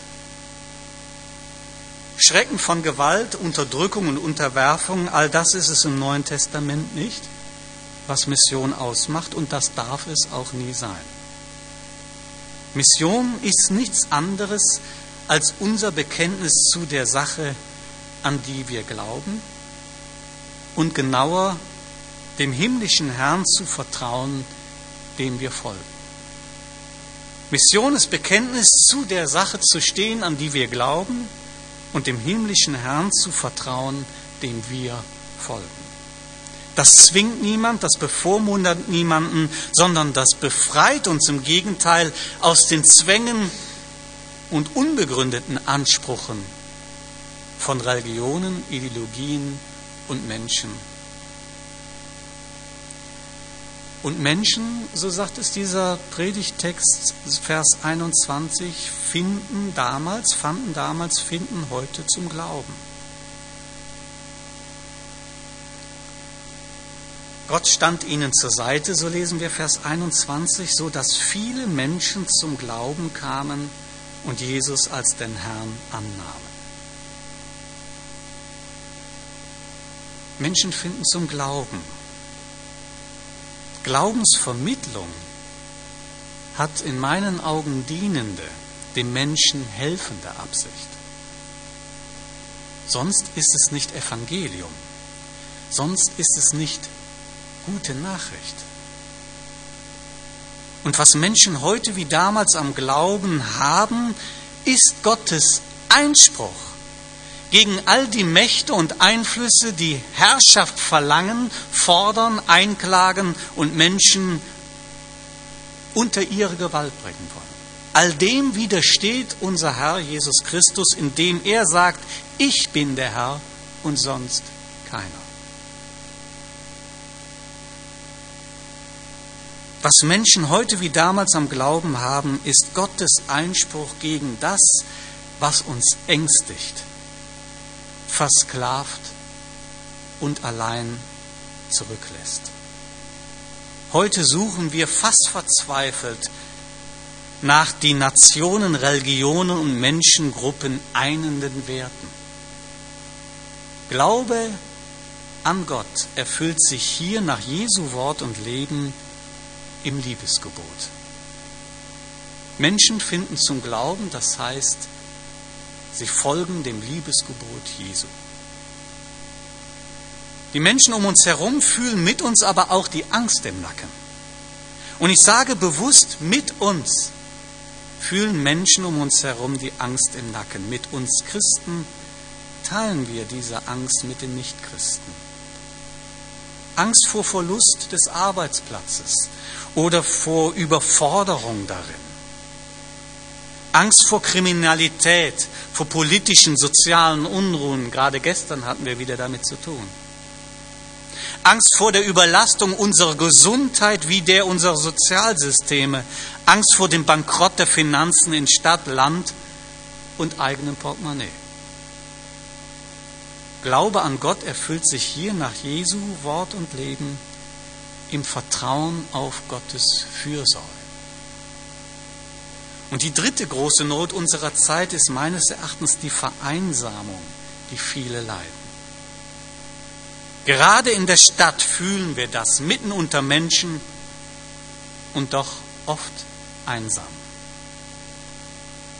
Schrecken von Gewalt, Unterdrückung und Unterwerfung, all das ist es im Neuen Testament nicht, was Mission ausmacht, und das darf es auch nie sein. Mission ist nichts anderes als unser Bekenntnis zu der Sache, an die wir glauben, und genauer dem himmlischen Herrn zu vertrauen, dem wir folgen. Mission ist Bekenntnis zu der Sache zu stehen, an die wir glauben, und dem himmlischen Herrn zu vertrauen, dem wir folgen. Das zwingt niemand, das bevormundet niemanden, sondern das befreit uns im Gegenteil aus den Zwängen und unbegründeten Ansprüchen von Religionen, Ideologien und Menschen. Und Menschen, so sagt es dieser Predigttext, Vers 21, finden heute zum Glauben. Gott stand ihnen zur Seite, so lesen wir Vers 21, so dass viele Menschen zum Glauben kamen und Jesus als den Herrn annahmen. Menschen finden zum Glauben. Glaubensvermittlung hat in meinen Augen dienende, dem Menschen helfende Absicht. Sonst ist es nicht Evangelium. Sonst ist es nicht gute Nachricht. Und was Menschen heute wie damals am Glauben haben, ist Gottes Einspruch gegen all die Mächte und Einflüsse, die Herrschaft verlangen, fordern, einklagen und Menschen unter ihre Gewalt bringen wollen. All dem widersteht unser Herr Jesus Christus, indem er sagt, ich bin der Herr und sonst keiner. Was Menschen heute wie damals am Glauben haben, ist Gottes Einspruch gegen das, was uns ängstigt, versklavt und allein zurücklässt. Heute suchen wir fast verzweifelt nach die Nationen, Religionen und Menschengruppen einenden Werten. Glaube an Gott erfüllt sich hier nach Jesu Wort und Leben im Liebesgebot. Menschen finden zum Glauben, das heißt, sie folgen dem Liebesgebot Jesu. Die Menschen um uns herum fühlen mit uns aber auch die Angst im Nacken. Und ich sage bewusst, mit uns fühlen Menschen um uns herum die Angst im Nacken. Mit uns Christen teilen wir diese Angst mit den Nichtchristen. Angst vor Verlust des Arbeitsplatzes oder vor Überforderung darin. Angst vor Kriminalität, vor politischen, sozialen Unruhen. Gerade gestern hatten wir wieder damit zu tun. Angst vor der Überlastung unserer Gesundheit wie der unserer Sozialsysteme. Angst vor dem Bankrott der Finanzen in Stadt, Land und eigenem Portemonnaie. Glaube an Gott erfüllt sich hier nach Jesu Wort und Leben im Vertrauen auf Gottes Fürsorge. Und die dritte große Not unserer Zeit ist meines Erachtens die Vereinsamung, die viele leiden. Gerade in der Stadt fühlen wir das, mitten unter Menschen und doch oft einsam.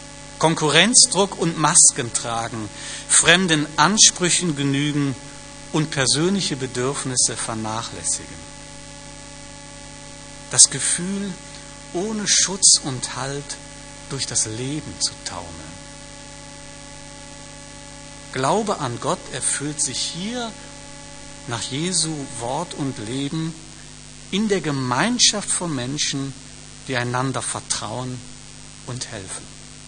Konkurrenzdruck und Masken tragen, fremden Ansprüchen genügen und persönliche Bedürfnisse vernachlässigen. Das Gefühl, ohne Schutz und Halt durch das Leben zu taumeln. Glaube an Gott erfüllt sich hier nach Jesu Wort und Leben in der Gemeinschaft von Menschen, die einander vertrauen und helfen.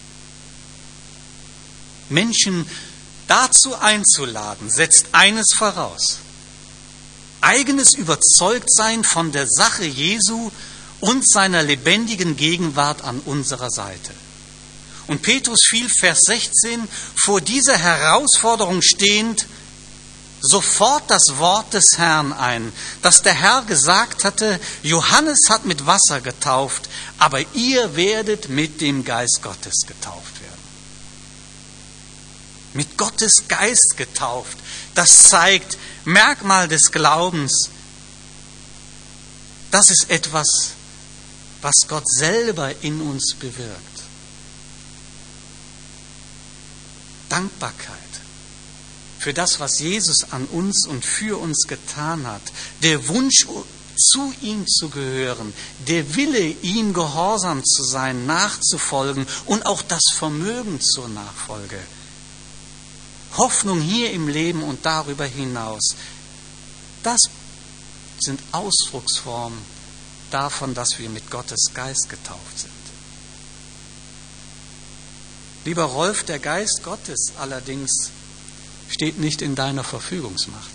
Menschen dazu einzuladen, setzt eines voraus: eigenes Überzeugtsein von der Sache Jesu und seiner lebendigen Gegenwart an unserer Seite. Und Petrus fiel, Vers 16, vor dieser Herausforderung stehend sofort das Wort des Herrn ein, dass der Herr gesagt hatte: Johannes hat mit Wasser getauft, aber ihr werdet mit dem Geist Gottes getauft werden. Mit Gottes Geist getauft. Das zeigt Merkmal des Glaubens. Das ist etwas, was Gott selber in uns bewirkt. Dankbarkeit für das, was Jesus an uns und für uns getan hat. Der Wunsch, zu ihm zu gehören. Der Wille, ihm gehorsam zu sein, nachzufolgen und auch das Vermögen zur Nachfolge. Hoffnung hier im Leben und darüber hinaus. Das sind Ausdrucksformen davon, dass wir mit Gottes Geist getauft sind. Lieber Rolf, der Geist Gottes allerdings steht nicht in deiner Verfügungsmacht.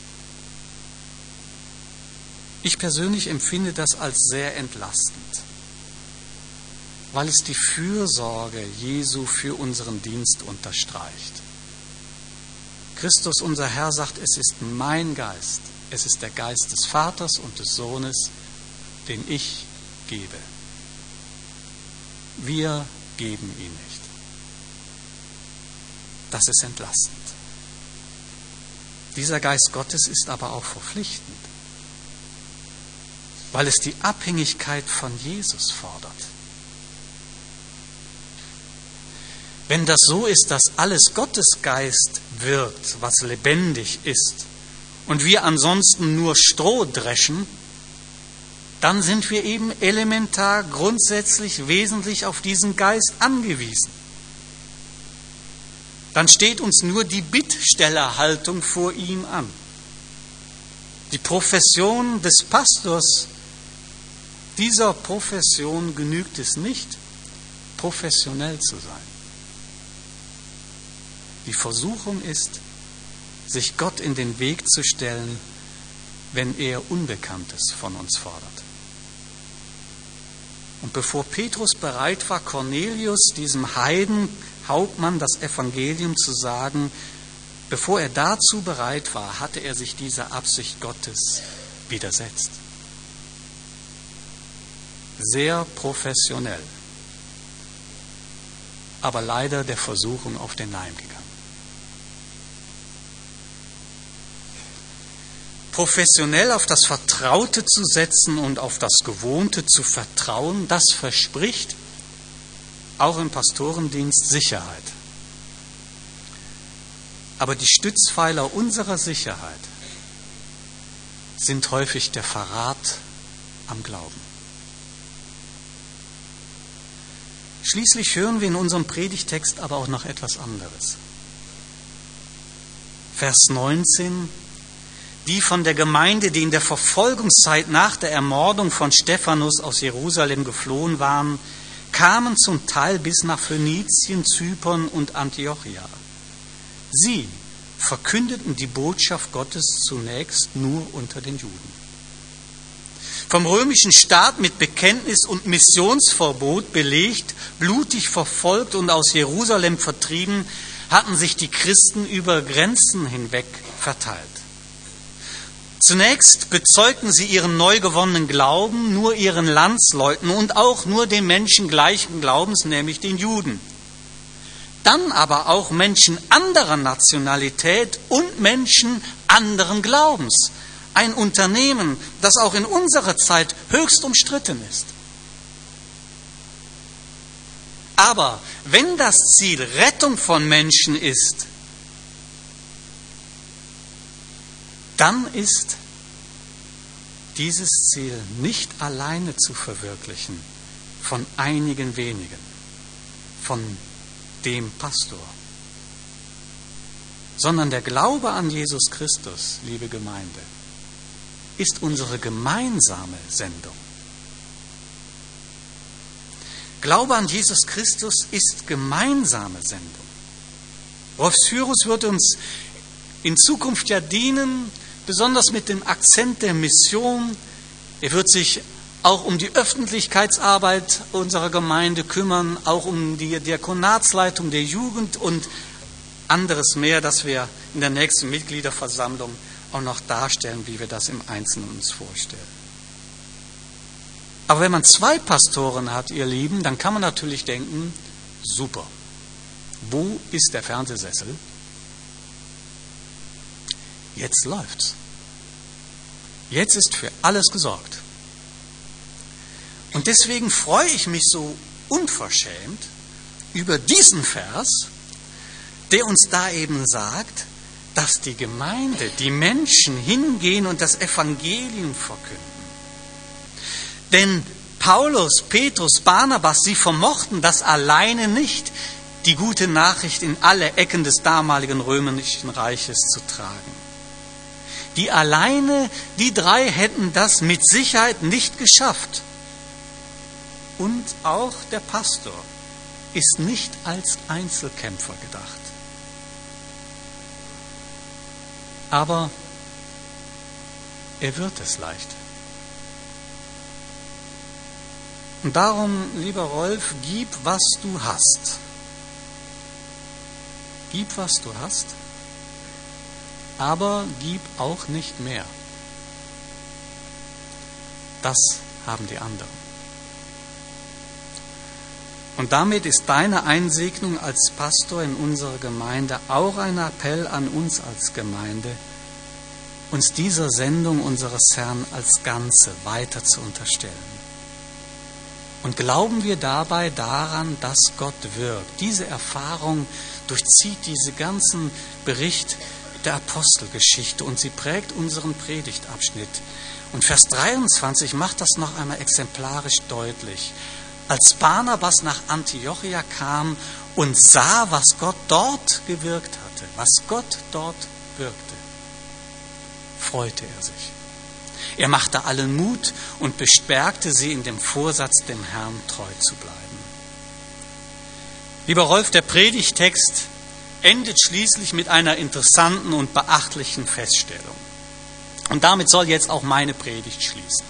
Ich persönlich empfinde das als sehr entlastend, weil es die Fürsorge Jesu für unseren Dienst unterstreicht. Christus, unser Herr, sagt, es ist mein Geist, es ist der Geist des Vaters und des Sohnes, den ich gebe. Wir geben ihn nicht. Das ist entlastend. Dieser Geist Gottes ist aber auch verpflichtend, weil es die Abhängigkeit von Jesus fordert. Wenn das so ist, dass alles Gottes Geist wirkt, was lebendig ist, und wir ansonsten nur Stroh dreschen, dann sind wir eben elementar, grundsätzlich, wesentlich auf diesen Geist angewiesen. Dann steht uns nur die Bittstellerhaltung vor ihm an. Die Profession des Pastors, dieser Profession genügt es nicht, professionell zu sein. Die Versuchung ist, sich Gott in den Weg zu stellen, wenn er Unbekanntes von uns fordert. Und bevor Petrus bereit war, Cornelius, diesem Heidenhauptmann, das Evangelium zu sagen, bevor er dazu bereit war, hatte er sich dieser Absicht Gottes widersetzt. Sehr professionell, aber leider der Versuchung auf den Leim gegangen. Professionell auf das Vertraute zu setzen und auf das Gewohnte zu vertrauen, das verspricht auch im Pastorendienst Sicherheit. Aber die Stützpfeiler unserer Sicherheit sind häufig der Verrat am Glauben. Schließlich hören wir in unserem Predigtext aber auch noch etwas anderes. Vers 19: Die von der Gemeinde, die in der Verfolgungszeit nach der Ermordung von Stephanus aus Jerusalem geflohen waren, kamen zum Teil bis nach Phönizien, Zypern und Antiochia. Sie verkündeten die Botschaft Gottes zunächst nur unter den Juden. Vom römischen Staat mit Bekenntnis und Missionsverbot belegt, blutig verfolgt und aus Jerusalem vertrieben, hatten sich die Christen über Grenzen hinweg verteilt. Zunächst bezeugten sie ihren neu gewonnenen Glauben nur ihren Landsleuten und auch nur den Menschen gleichen Glaubens, nämlich den Juden. Dann aber auch Menschen anderer Nationalität und Menschen anderen Glaubens. Ein Unternehmen, das auch in unserer Zeit höchst umstritten ist. Aber wenn das Ziel Rettung von Menschen ist, dann ist dieses Ziel nicht alleine zu verwirklichen von einigen wenigen, von dem Pastor, sondern der Glaube an Jesus Christus, liebe Gemeinde, ist unsere gemeinsame Sendung. Glaube an Jesus Christus ist gemeinsame Sendung. Rolf Cyrus wird uns in Zukunft ja dienen, besonders mit dem Akzent der Mission. Er wird sich auch um die Öffentlichkeitsarbeit unserer Gemeinde kümmern, auch um die Diakonatsleitung der Jugend und anderes mehr, das wir in der nächsten Mitgliederversammlung auch noch darstellen, wie wir das im Einzelnen uns vorstellen. Aber wenn man 2 Pastoren hat, ihr Lieben, dann kann man natürlich denken, super, wo ist der Fernsehsessel? Jetzt läuft's. Jetzt ist für alles gesorgt. Und deswegen freue ich mich so unverschämt über diesen Vers, der uns da eben sagt, dass die Gemeinde, die Menschen hingehen und das Evangelium verkünden. Denn Paulus, Petrus, Barnabas, sie vermochten das alleine nicht, die gute Nachricht in alle Ecken des damaligen römischen Reiches zu tragen. Die 3 hätten das mit Sicherheit nicht geschafft. Und auch der Pastor ist nicht als Einzelkämpfer gedacht. Aber er wird es leicht. Und darum, lieber Rolf, gib, was du hast. Gib, was du hast, aber gib auch nicht mehr. Das haben die anderen. Und damit ist deine Einsegnung als Pastor in unserer Gemeinde auch ein Appell an uns als Gemeinde, uns dieser Sendung unseres Herrn als Ganze weiter zu unterstellen. Und glauben wir dabei daran, dass Gott wirkt. Diese Erfahrung durchzieht diesen ganzen Bericht der Apostelgeschichte und sie prägt unseren Predigtabschnitt. Und Vers 23 macht das noch einmal exemplarisch deutlich. Als Barnabas nach Antiochia kam und sah, was Gott dort gewirkt hatte, was Gott dort wirkte, freute er sich. Er machte allen Mut und bestärkte sie in dem Vorsatz, dem Herrn treu zu bleiben. Lieber Rolf, der Predigtext endet schließlich mit einer interessanten und beachtlichen Feststellung. Und damit soll jetzt auch meine Predigt schließen.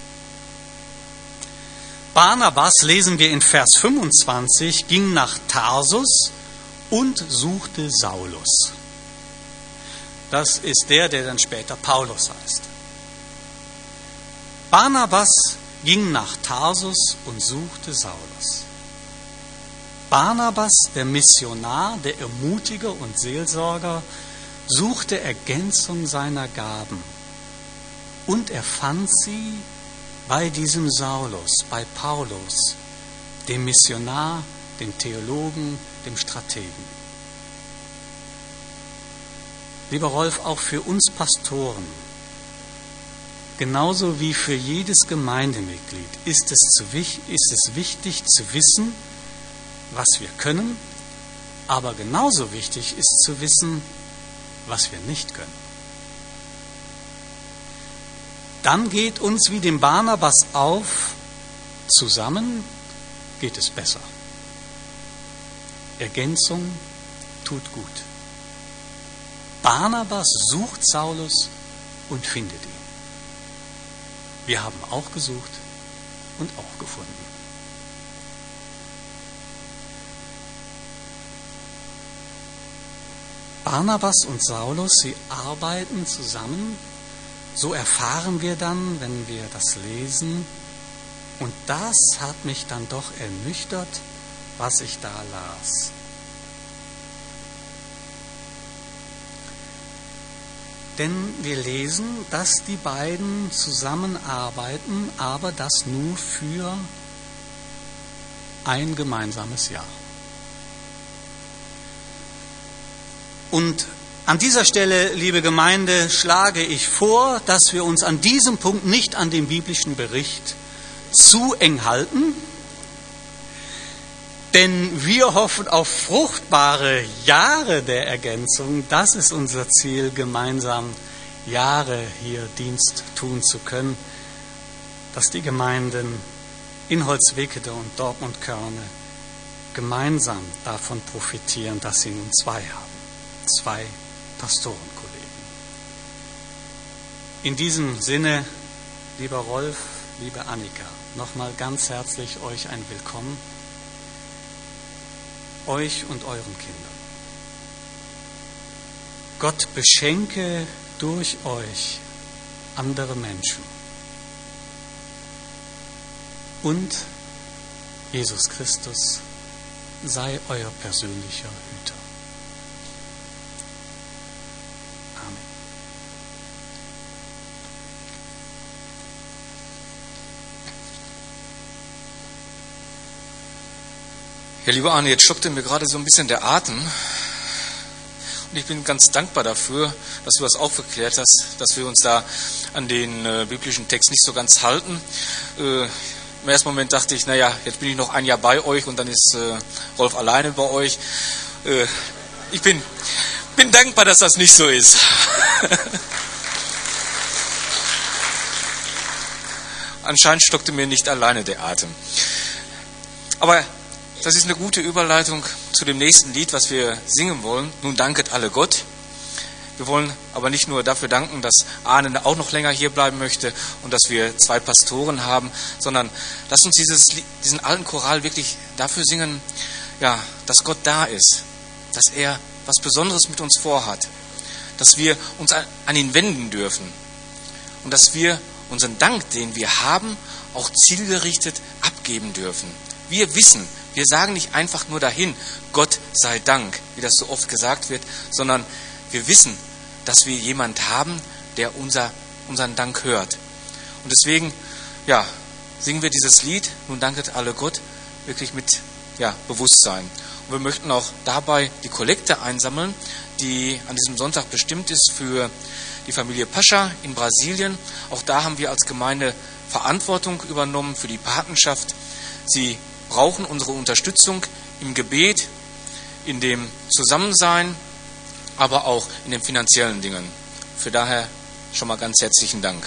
Barnabas, lesen wir in Vers 25, ging nach Tarsus und suchte Saulus. Das ist der dann später Paulus heißt. Barnabas ging nach Tarsus und suchte Saulus. Barnabas, der Missionar, der Ermutiger und Seelsorger, suchte Ergänzung seiner Gaben. Und er fand sie bei diesem Saulus, bei Paulus, dem Missionar, dem Theologen, dem Strategen. Lieber Rolf, auch für uns Pastoren, genauso wie für jedes Gemeindemitglied ist es wichtig zu wissen, was wir können, aber genauso wichtig ist zu wissen, was wir nicht können. Dann geht uns wie dem Barnabas auf, zusammen geht es besser. Ergänzung tut gut. Barnabas sucht Saulus und findet ihn. Wir haben auch gesucht und auch gefunden. Barnabas und Saulus, sie arbeiten zusammen. So erfahren wir dann, wenn wir das lesen. Und das hat mich dann doch ernüchtert, was ich da las. Denn wir lesen, dass die beiden zusammenarbeiten, aber das nur für ein gemeinsames Jahr. Und An dieser Stelle, liebe Gemeinde, schlage ich vor, dass wir uns an diesem Punkt nicht an den biblischen Bericht zu eng halten, denn wir hoffen auf fruchtbare Jahre der Ergänzung. Das ist unser Ziel, gemeinsam Jahre hier Dienst tun zu können, dass die Gemeinden in Holzwickede und Dortmund-Körne gemeinsam davon profitieren, dass sie nun zwei haben, zwei Pastorenkollegen. In diesem Sinne, lieber Rolf, liebe Annika, nochmal ganz herzlich euch ein Willkommen, euch und euren Kindern. Gott beschenke durch euch andere Menschen. Und Jesus Christus sei euer persönlicher Hüter. Amen. Ja, lieber Arne, jetzt stockte mir gerade so ein bisschen der Atem. Und ich bin ganz dankbar dafür, dass du das aufgeklärt hast, dass wir uns da an den biblischen Text nicht so ganz halten. Im ersten Moment dachte ich, naja, jetzt bin ich noch ein Jahr bei euch und dann ist Rolf alleine bei euch. Ich bin dankbar, dass das nicht so ist. Anscheinend stockte mir nicht alleine der Atem. Aber das ist eine gute Überleitung zu dem nächsten Lied, was wir singen wollen. Nun danket alle Gott. Wir wollen aber nicht nur dafür danken, dass Arne auch noch länger hier bleiben möchte und dass wir zwei Pastoren haben, sondern lasst uns diesen alten Choral wirklich dafür singen, ja, dass Gott da ist, dass er was Besonderes mit uns vorhat, dass wir uns an ihn wenden dürfen und dass wir unseren Dank, den wir haben, auch zielgerichtet abgeben dürfen. Wir wissen, wir sagen nicht einfach nur dahin, Gott sei Dank, wie das so oft gesagt wird, sondern wir wissen, dass wir jemanden haben, der unseren Dank hört. Und deswegen, ja, singen wir dieses Lied, nun danket alle Gott, wirklich mit Bewusstsein. Und wir möchten auch dabei die Kollekte einsammeln, die an diesem Sonntag bestimmt ist für die Familie Pascha in Brasilien. Auch da haben wir als Gemeinde Verantwortung übernommen für die Patenschaft. Sie brauchen unsere Unterstützung im Gebet, in dem Zusammensein, aber auch in den finanziellen Dingen. Für daher schon mal ganz herzlichen Dank.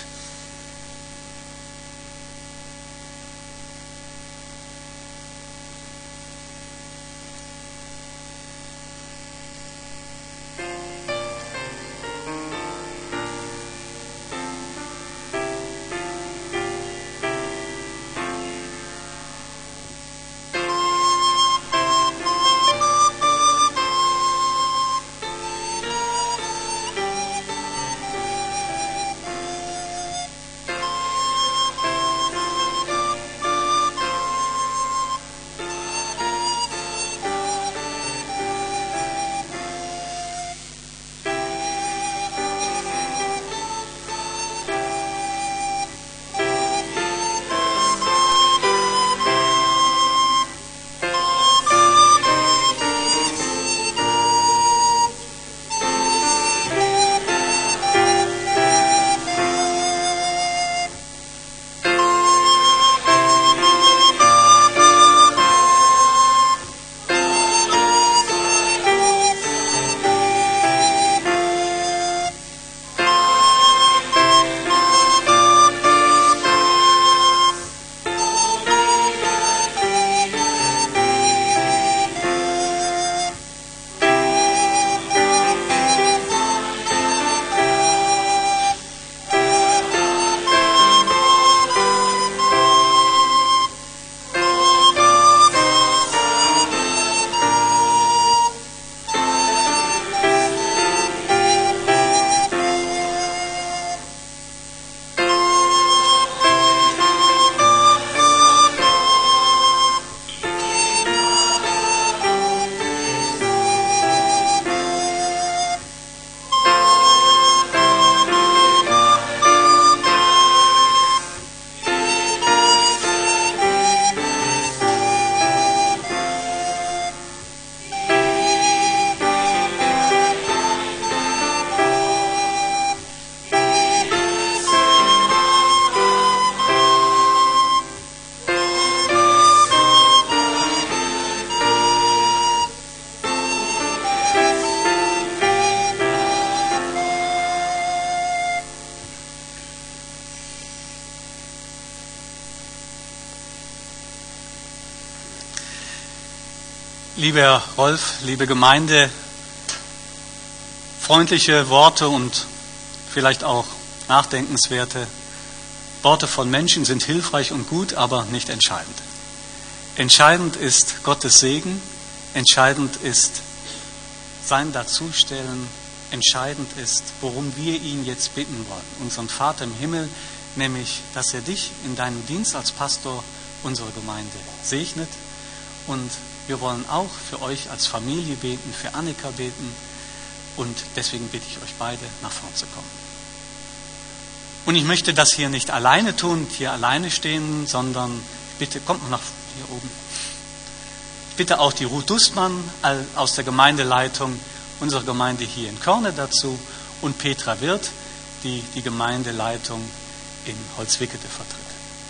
Lieber Rolf, liebe Gemeinde, freundliche Worte und vielleicht auch nachdenkenswerte Worte von Menschen sind hilfreich und gut, aber nicht entscheidend. Entscheidend ist Gottes Segen, entscheidend ist sein Dazustellen, entscheidend ist, worum wir ihn jetzt bitten wollen. Unseren Vater im Himmel, nämlich, dass er dich in deinem Dienst als Pastor unserer Gemeinde segnet. Und wir wollen auch für euch als Familie beten, für Annika beten. Und deswegen bitte ich euch beide, nach vorn zu kommen. Und ich möchte das hier nicht alleine tun, hier alleine stehen, sondern bitte, kommt noch nach hier oben. Ich bitte auch die Ruth Dustmann aus der Gemeindeleitung unserer Gemeinde hier in Körne dazu und Petra Wirth, die die Gemeindeleitung in Holzwickede vertritt.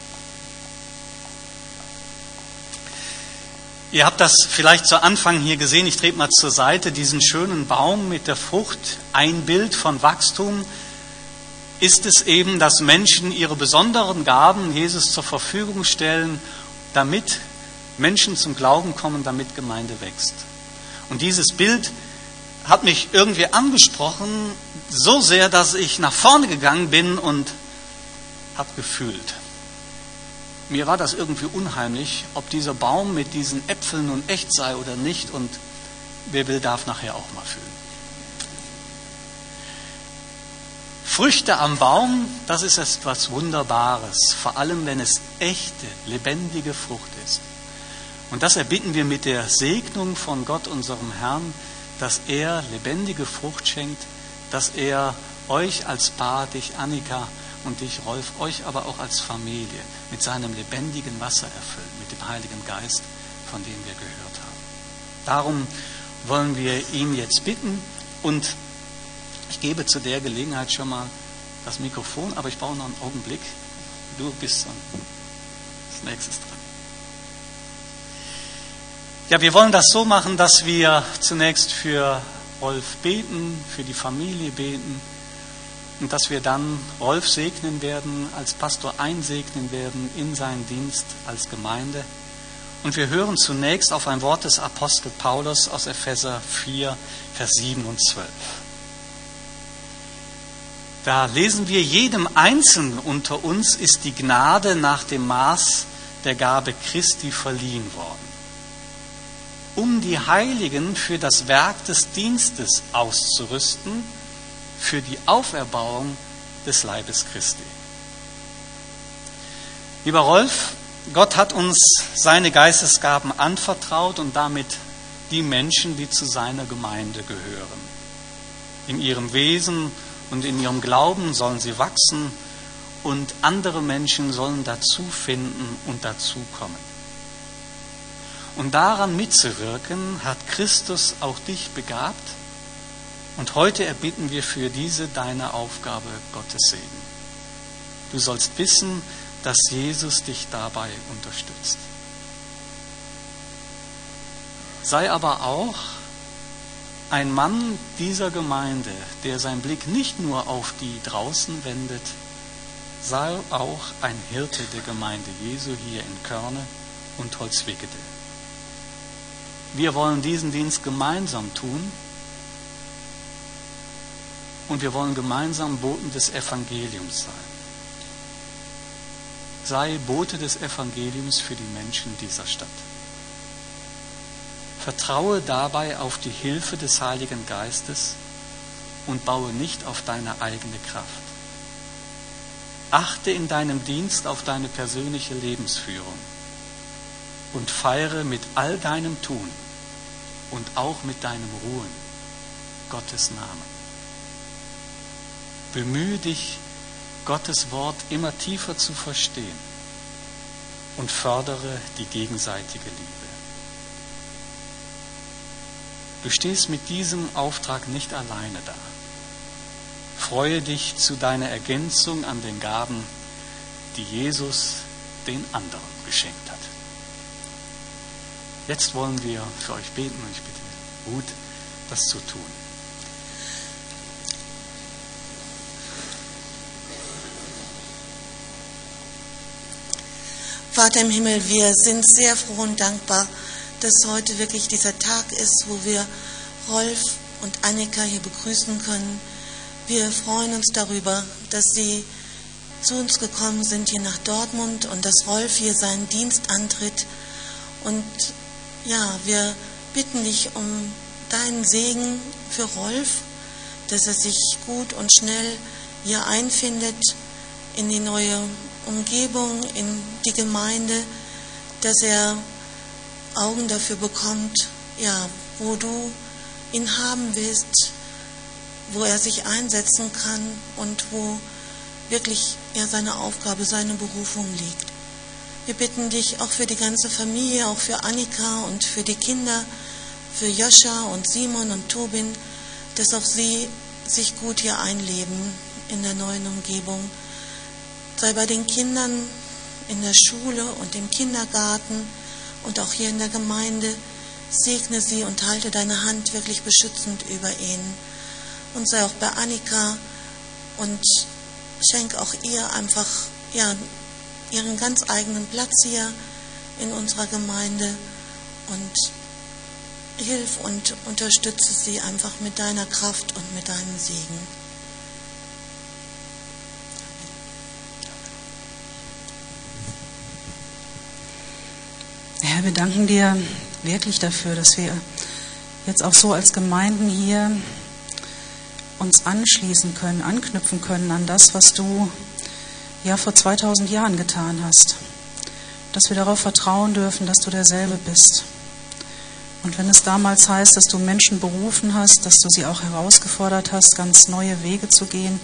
Ihr habt das vielleicht zu Anfang hier gesehen, ich trete mal zur Seite, diesen schönen Baum mit der Frucht, ein Bild von Wachstum. Ist es eben, dass Menschen ihre besonderen Gaben Jesus zur Verfügung stellen, damit Menschen zum Glauben kommen, damit Gemeinde wächst. Und dieses Bild hat mich irgendwie angesprochen, so sehr, dass ich nach vorne gegangen bin und habe gefühlt. Mir war das irgendwie unheimlich, ob dieser Baum mit diesen Äpfeln nun echt sei oder nicht. Und wer will, darf nachher auch mal fühlen. Früchte am Baum, das ist etwas Wunderbares, vor allem wenn es echte, lebendige Frucht ist. Und das erbitten wir mit der Segnung von Gott, unserem Herrn, dass er lebendige Frucht schenkt, dass er euch als Paar, dich Annika und dich Rolf, euch aber auch als Familie mit seinem lebendigen Wasser erfüllt, mit dem Heiligen Geist, von dem wir gehört haben. Darum wollen wir ihn jetzt bitten und ich gebe zu der Gelegenheit schon mal das Mikrofon, aber ich brauche noch einen Augenblick. Du bist dann als nächstes dran. Ja, wir wollen das so machen, dass wir zunächst für Rolf beten, für die Familie beten und dass wir dann Rolf segnen werden, als Pastor einsegnen werden in seinen Dienst als Gemeinde. Und wir hören zunächst auf ein Wort des Apostel Paulus aus Epheser 4, Vers 7 und 12. Da lesen wir, jedem Einzelnen unter uns ist die Gnade nach dem Maß der Gabe Christi verliehen worden, um die Heiligen für das Werk des Dienstes auszurüsten, für die Auferbauung des Leibes Christi. Lieber Rolf, Gott hat uns seine Geistesgaben anvertraut und damit die Menschen, die zu seiner Gemeinde gehören. In ihrem Wesen und in ihrem Glauben sollen sie wachsen und andere Menschen sollen dazu finden und dazukommen. Und daran mitzuwirken, hat Christus auch dich begabt. Und heute erbitten wir für diese deine Aufgabe Gottes Segen. Du sollst wissen, dass Jesus dich dabei unterstützt. Sei aber auch ein Mann dieser Gemeinde, der seinen Blick nicht nur auf die draußen wendet, sei auch ein Hirte der Gemeinde Jesu hier in Körne und Holzwickede. Wir wollen diesen Dienst gemeinsam tun und wir wollen gemeinsam Boten des Evangeliums sein. Sei Bote des Evangeliums für die Menschen dieser Stadt. Vertraue dabei auf die Hilfe des Heiligen Geistes und baue nicht auf deine eigene Kraft. Achte in deinem Dienst auf deine persönliche Lebensführung und feiere mit all deinem Tun und auch mit deinem Ruhen Gottes Namen. Bemühe dich, Gottes Wort immer tiefer zu verstehen und fördere die gegenseitige Liebe. Du stehst mit diesem Auftrag nicht alleine da. Freue dich zu deiner Ergänzung an den Gaben, die Jesus den anderen geschenkt hat. Jetzt wollen wir für euch beten und ich bitte Ruth, das zu tun. Vater im Himmel, wir sind sehr froh und dankbar, dass heute wirklich dieser Tag ist, wo wir Rolf und Annika hier begrüßen können. Wir freuen uns darüber, dass sie zu uns gekommen sind hier nach Dortmund und dass Rolf hier seinen Dienst antritt. Und ja, wir bitten dich um deinen Segen für Rolf, dass er sich gut und schnell hier einfindet in die neue Umgebung, in die Gemeinde, dass er Augen dafür bekommt, ja, wo du ihn haben willst, wo er sich einsetzen kann und wo wirklich seine Aufgabe, seine Berufung liegt. Wir bitten dich auch für die ganze Familie, auch für Annika und für die Kinder, für Joscha und Simon und Tobin, dass auch sie sich gut hier einleben in der neuen Umgebung. Sei bei den Kindern in der Schule und im Kindergarten und auch hier in der Gemeinde. Segne sie und halte deine Hand wirklich beschützend über ihnen. Und sei auch bei Annika und schenk auch ihr einfach ihren ganz eigenen Platz hier in unserer Gemeinde und hilf und unterstütze sie einfach mit deiner Kraft und mit deinem Segen. Herr, wir danken dir wirklich dafür, dass wir jetzt auch so als Gemeinden hier uns anschließen können, anknüpfen können an das, was du ja vor 2000 Jahren getan hast. Dass wir darauf vertrauen dürfen, dass du derselbe bist. Und wenn es damals heißt, dass du Menschen berufen hast, dass du sie auch herausgefordert hast, ganz neue Wege zu gehen,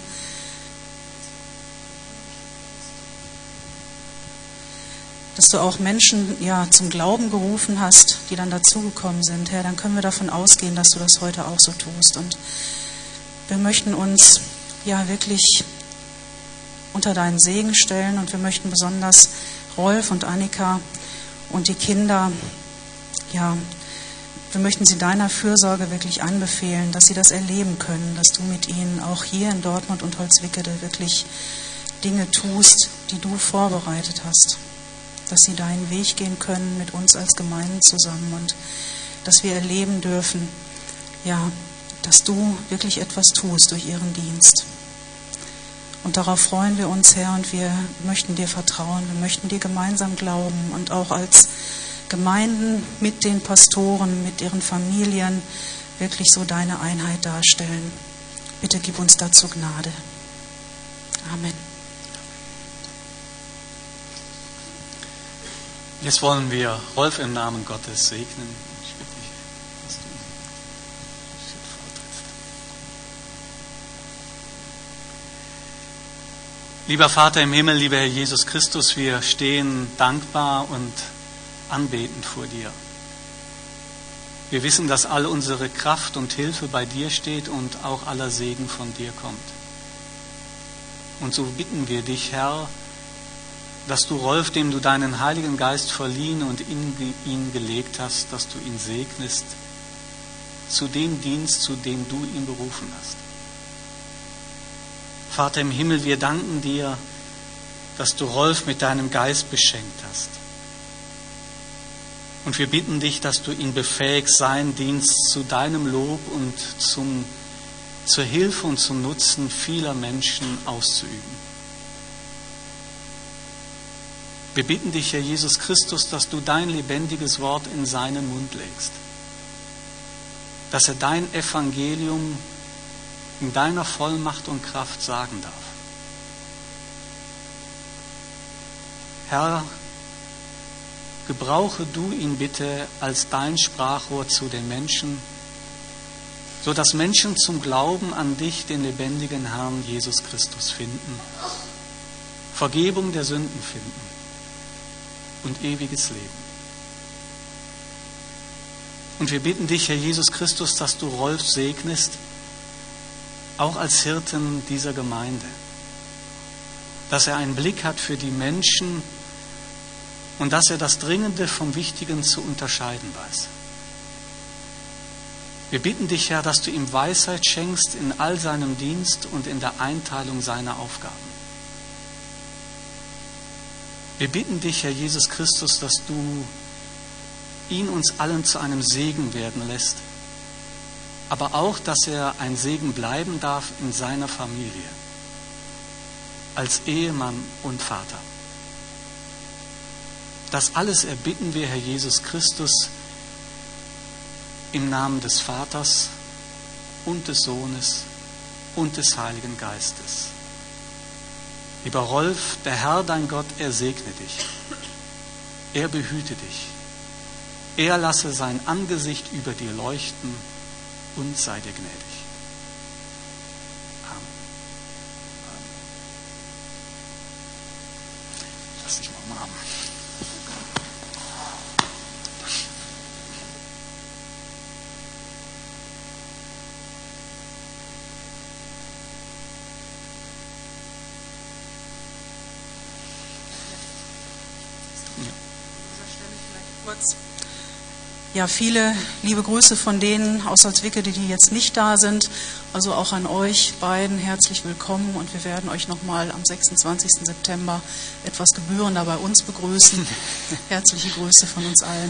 dass du auch Menschen zum Glauben gerufen hast, die dann dazugekommen sind, Herr, dann können wir davon ausgehen, dass du das heute auch so tust. Und wir möchten uns wirklich unter deinen Segen stellen und wir möchten besonders Rolf und Annika und die Kinder, wir möchten sie deiner Fürsorge wirklich anbefehlen, dass sie das erleben können, dass du mit ihnen auch hier in Dortmund und Holzwickede wirklich Dinge tust, die du vorbereitet hast. Dass sie deinen Weg gehen können mit uns als Gemeinden zusammen und dass wir erleben dürfen, dass du wirklich etwas tust durch ihren Dienst. Und darauf freuen wir uns, Herr, und wir möchten dir vertrauen, wir möchten dir gemeinsam glauben und auch als Gemeinden mit den Pastoren, mit ihren Familien wirklich so deine Einheit darstellen. Bitte gib uns dazu Gnade. Amen. Jetzt wollen wir Rolf im Namen Gottes segnen. Ich bitte dich, dass du vortrittst. Lieber Vater im Himmel, lieber Herr Jesus Christus, wir stehen dankbar und anbetend vor dir. Wir wissen, dass all unsere Kraft und Hilfe bei dir steht und auch aller Segen von dir kommt. Und so bitten wir dich, Herr, dass du Rolf, dem du deinen Heiligen Geist verliehen und in ihn gelegt hast, dass du ihn segnest zu dem Dienst, zu dem du ihn berufen hast. Vater im Himmel, wir danken dir, dass du Rolf mit deinem Geist beschenkt hast. Und wir bitten dich, dass du ihn befähigst, seinen Dienst zu deinem Lob und zur Hilfe und zum Nutzen vieler Menschen auszuüben. Wir bitten dich, Herr Jesus Christus, dass du dein lebendiges Wort in seinen Mund legst. Dass er dein Evangelium in deiner Vollmacht und Kraft sagen darf. Herr, gebrauche du ihn bitte als dein Sprachrohr zu den Menschen, sodass Menschen zum Glauben an dich, den lebendigen Herrn Jesus Christus, finden, Vergebung der Sünden finden und ewiges Leben. Und wir bitten dich, Herr Jesus Christus, dass du Rolf segnest, auch als Hirten dieser Gemeinde, dass er einen Blick hat für die Menschen und dass er das Dringende vom Wichtigen zu unterscheiden weiß. Wir bitten dich, Herr, dass du ihm Weisheit schenkst in all seinem Dienst und in der Einteilung seiner Aufgaben. Wir bitten dich, Herr Jesus Christus, dass du ihn uns allen zu einem Segen werden lässt, aber auch, dass er ein Segen bleiben darf in seiner Familie, als Ehemann und Vater. Das alles erbitten wir, Herr Jesus Christus, im Namen des Vaters und des Sohnes und des Heiligen Geistes. Lieber Rolf, der Herr, dein Gott, er segne dich. Er behüte dich. Er lasse sein Angesicht über dir leuchten und sei dir gnädig. Amen. Lass dich mal umarmen. Ja, viele liebe Grüße von denen aus Holzwickede, die jetzt nicht da sind. Also auch an euch beiden herzlich willkommen und wir werden euch nochmal am 26. September etwas gebührender bei uns begrüßen. Herzliche Grüße von uns allen.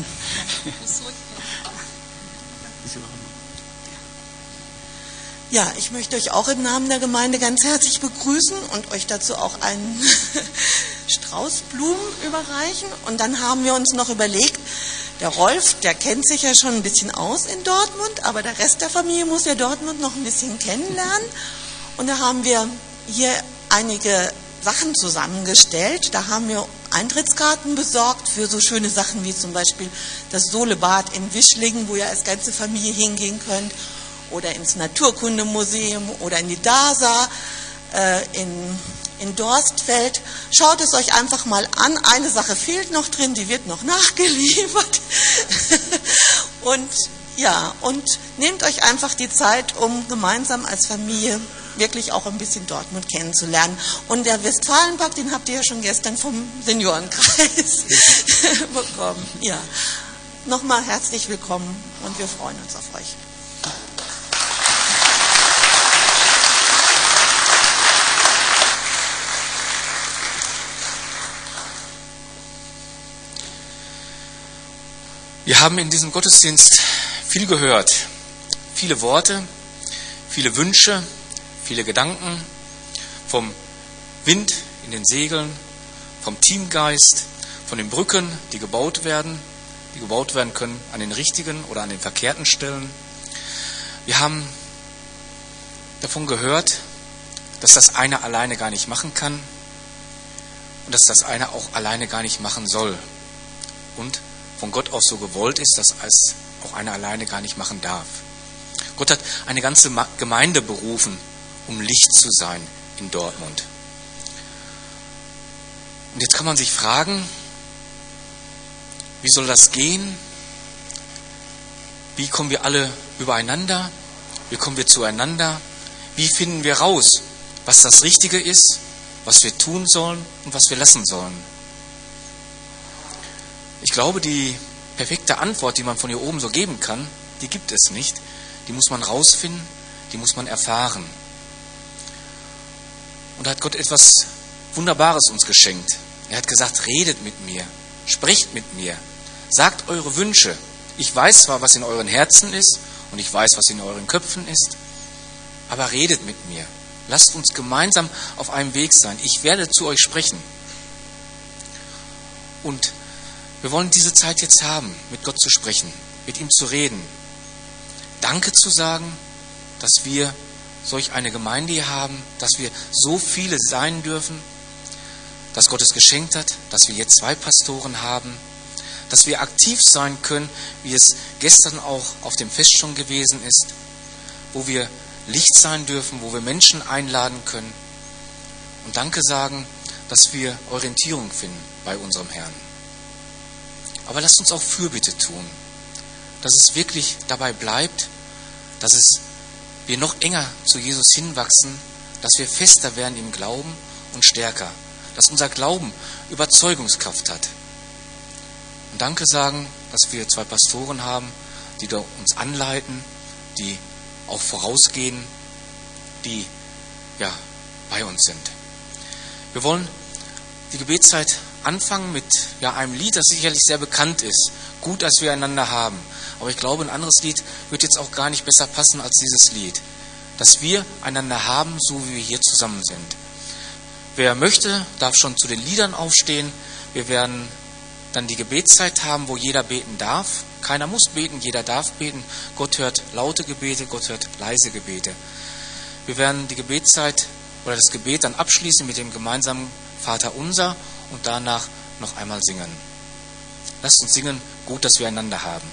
Ja, ich möchte euch auch im Namen der Gemeinde ganz herzlich begrüßen und euch dazu auch einen Strauß Blumen überreichen. Und dann haben wir uns noch überlegt, der Rolf, der kennt sich ja schon ein bisschen aus in Dortmund, aber der Rest der Familie muss ja Dortmund noch ein bisschen kennenlernen. Und da haben wir hier einige Sachen zusammengestellt. Da haben wir Eintrittskarten besorgt für so schöne Sachen wie zum Beispiel das Solebad in Wischlingen, wo ihr als ganze Familie hingehen könnt, oder ins Naturkundemuseum oder in die DASA in Dorstfeld. Schaut es euch einfach mal an. Eine Sache fehlt noch drin, die wird noch nachgeliefert. Und nehmt euch einfach die Zeit, um gemeinsam als Familie wirklich auch ein bisschen Dortmund kennenzulernen. Und der Westfalenpark, den habt ihr ja schon gestern vom Seniorenkreis bekommen. Ja, nochmal herzlich willkommen und wir freuen uns auf euch. Wir haben in diesem Gottesdienst viel gehört, viele Worte, viele Wünsche, viele Gedanken, vom Wind in den Segeln, vom Teamgeist, von den Brücken, die gebaut werden können an den richtigen oder an den verkehrten Stellen. Wir haben davon gehört, dass das eine alleine gar nicht machen kann und dass das eine auch alleine gar nicht machen soll. Und von Gott aus so gewollt ist, dass es auch einer alleine gar nicht machen darf. Gott hat eine ganze Gemeinde berufen, um Licht zu sein in Dortmund. Und jetzt kann man sich fragen, wie soll das gehen? Wie kommen wir alle übereinander? Wie kommen wir zueinander? Wie finden wir raus, was das Richtige ist, was wir tun sollen und was wir lassen sollen? Ich glaube, die perfekte Antwort, die man von hier oben so geben kann, die gibt es nicht. Die muss man rausfinden, die muss man erfahren. Und da hat Gott etwas Wunderbares uns geschenkt. Er hat gesagt, redet mit mir, sprecht mit mir, sagt eure Wünsche. Ich weiß zwar, was in euren Herzen ist und ich weiß, was in euren Köpfen ist, aber redet mit mir. Lasst uns gemeinsam auf einem Weg sein. Ich werde zu euch sprechen. Und wir wollen diese Zeit jetzt haben, mit Gott zu sprechen, mit ihm zu reden. Danke zu sagen, dass wir solch eine Gemeinde hier haben, dass wir so viele sein dürfen, dass Gott es geschenkt hat, dass wir jetzt 2 Pastoren haben, dass wir aktiv sein können, wie es gestern auch auf dem Fest schon gewesen ist, wo wir Licht sein dürfen, wo wir Menschen einladen können und Danke sagen, dass wir Orientierung finden bei unserem Herrn. Aber lasst uns auch Fürbitte tun, dass es wirklich dabei bleibt, dass wir noch enger zu Jesus hinwachsen, dass wir fester werden im Glauben und stärker, dass unser Glauben Überzeugungskraft hat. Und Danke sagen, dass wir 2 Pastoren haben, die da uns anleiten, die auch vorausgehen, die bei uns sind. Wir wollen die Gebetszeit anfangen mit einem Lied, das sicherlich sehr bekannt ist. gut, dass wir einander haben. Aber ich glaube, ein anderes Lied wird jetzt auch gar nicht besser passen als dieses Lied. Dass wir einander haben, so wie wir hier zusammen sind. Wer möchte, darf schon zu den Liedern aufstehen. Wir werden dann die Gebetszeit haben, wo jeder beten darf. Keiner muss beten, jeder darf beten. Gott hört laute Gebete, Gott hört leise Gebete. Wir werden die Gebetszeit oder das Gebet dann abschließen mit dem gemeinsamen Vater Unser und danach noch einmal singen. Lasst uns singen, gut, dass wir einander haben.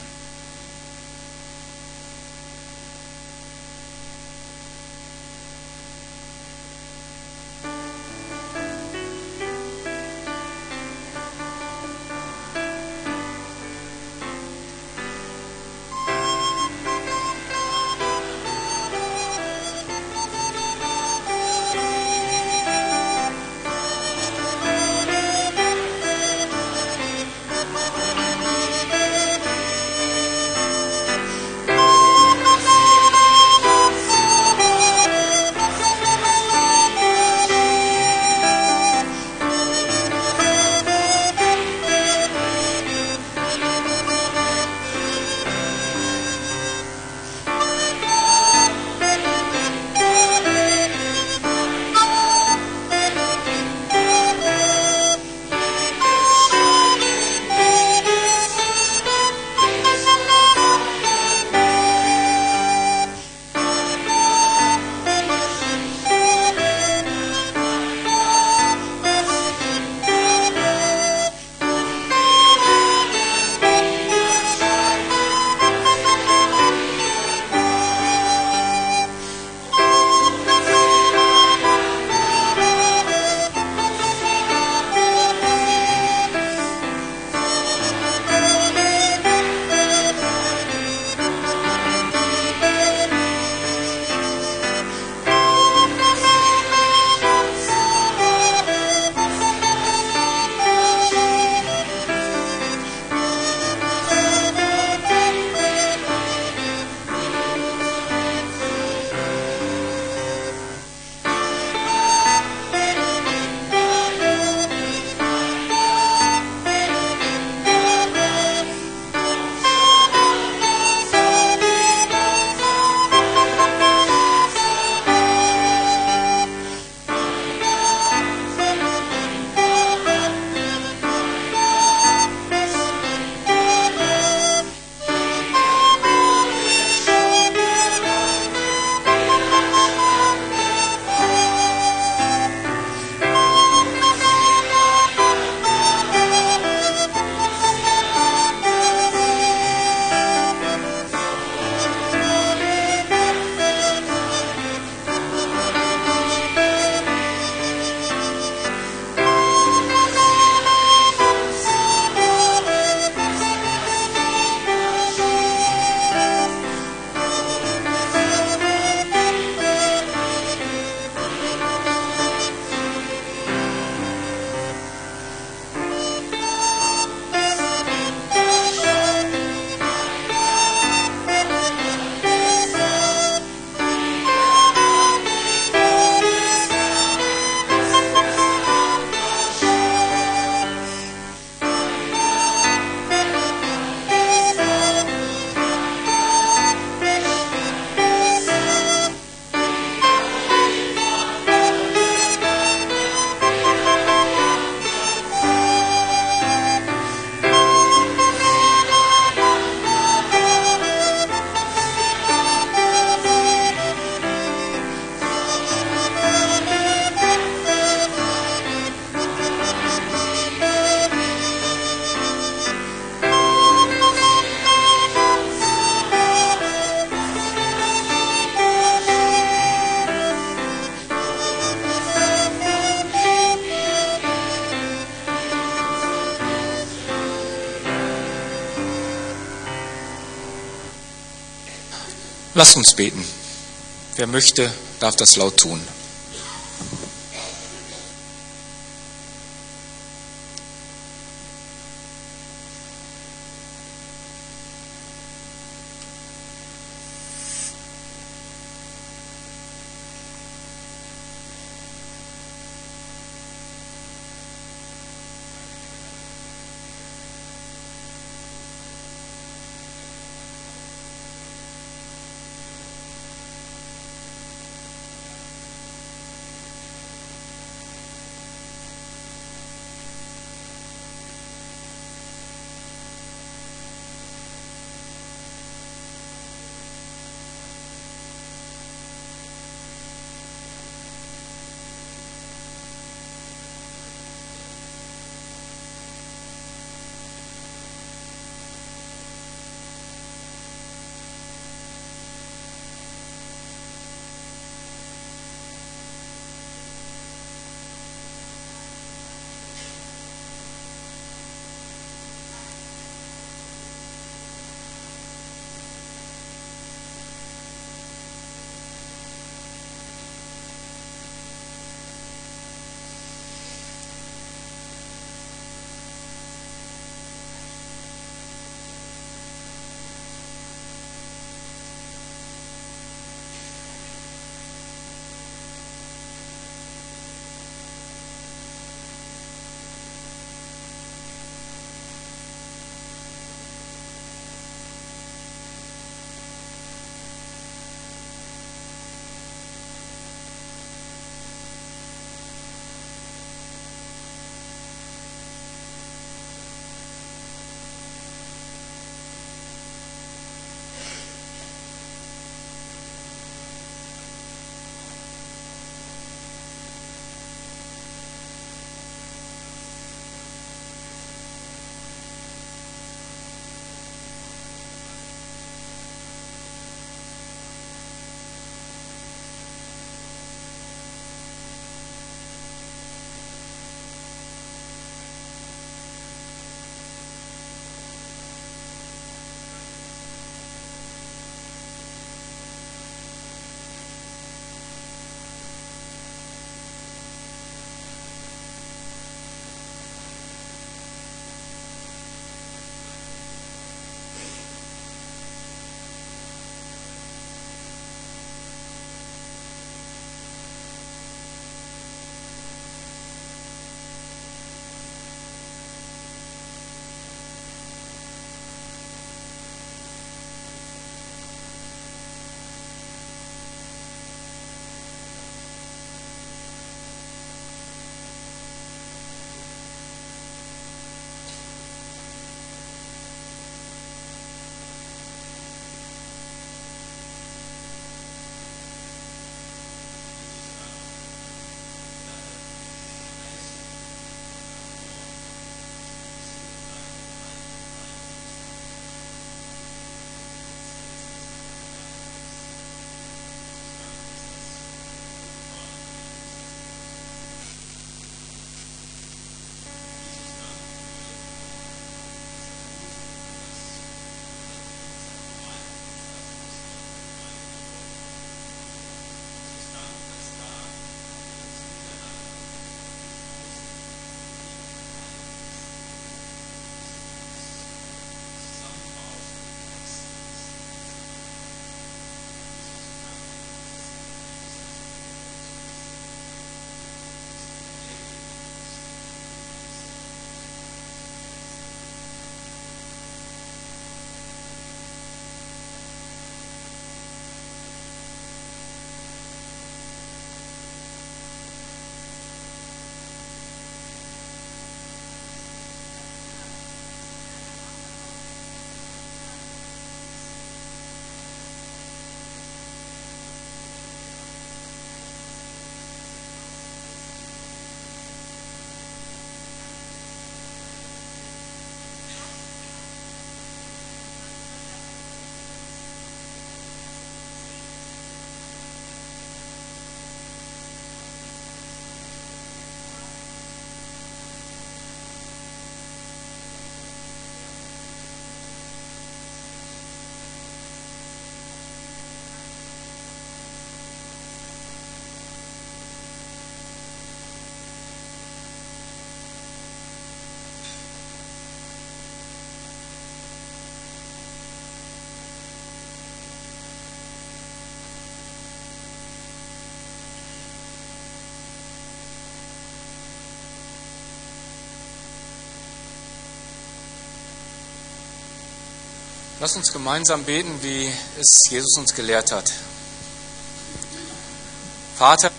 Lasst uns beten. Wer möchte, darf das laut tun. Lass uns gemeinsam beten, wie es Jesus uns gelehrt hat. Vater,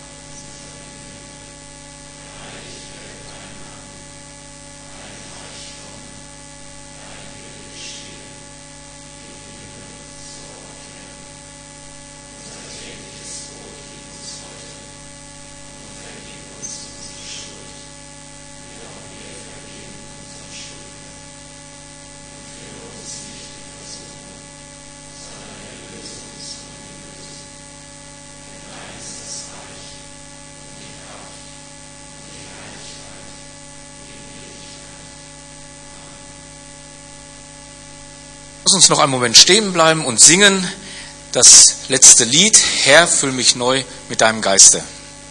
lass uns noch einen Moment stehen bleiben und singen das letzte Lied, Herr, füll mich neu mit deinem Geiste.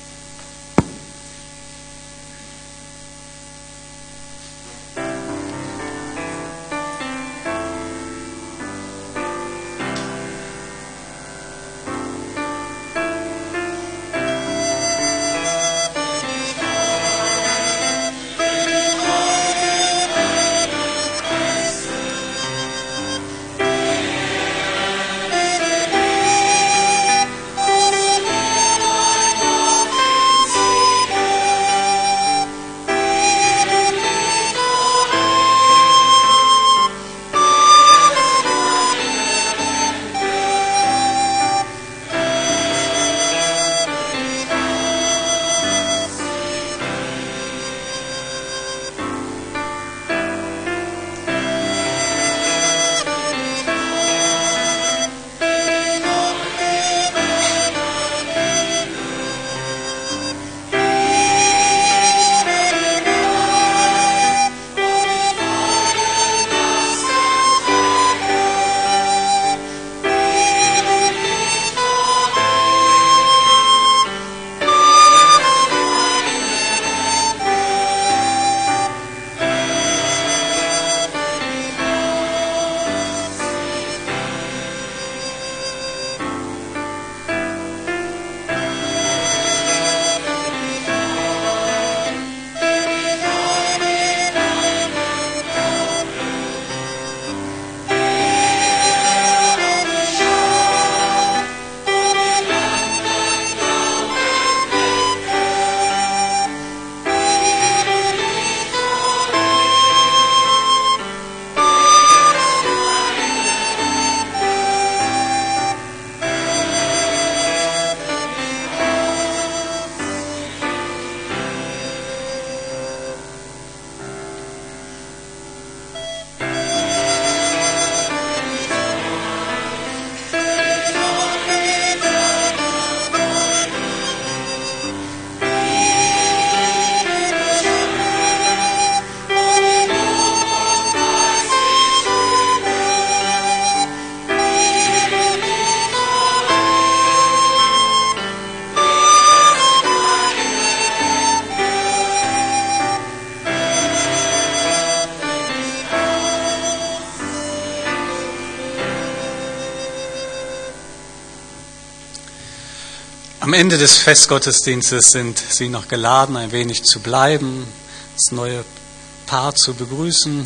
Am Ende des Festgottesdienstes sind Sie noch geladen, ein wenig zu bleiben, das neue Paar zu begrüßen.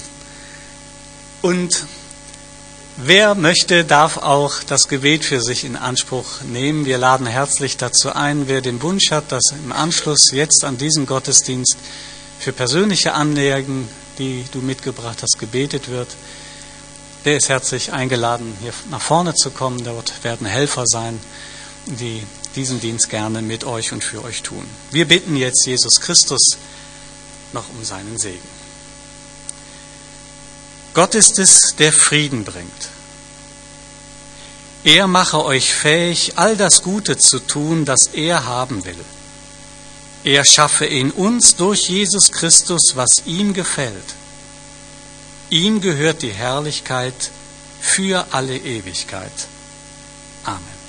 Und wer möchte, darf auch das Gebet für sich in Anspruch nehmen. Wir laden herzlich dazu ein, wer den Wunsch hat, dass im Anschluss jetzt an diesem Gottesdienst für persönliche Anliegen, die du mitgebracht hast, gebetet wird. Der ist herzlich eingeladen, hier nach vorne zu kommen. Dort werden Helfer sein, die diesen Dienst gerne mit euch und für euch tun. Wir bitten jetzt Jesus Christus noch um seinen Segen. Gott ist es, der Frieden bringt. Er mache euch fähig, all das Gute zu tun, das er haben will. Er schaffe in uns durch Jesus Christus, was ihm gefällt. Ihm gehört die Herrlichkeit für alle Ewigkeit. Amen.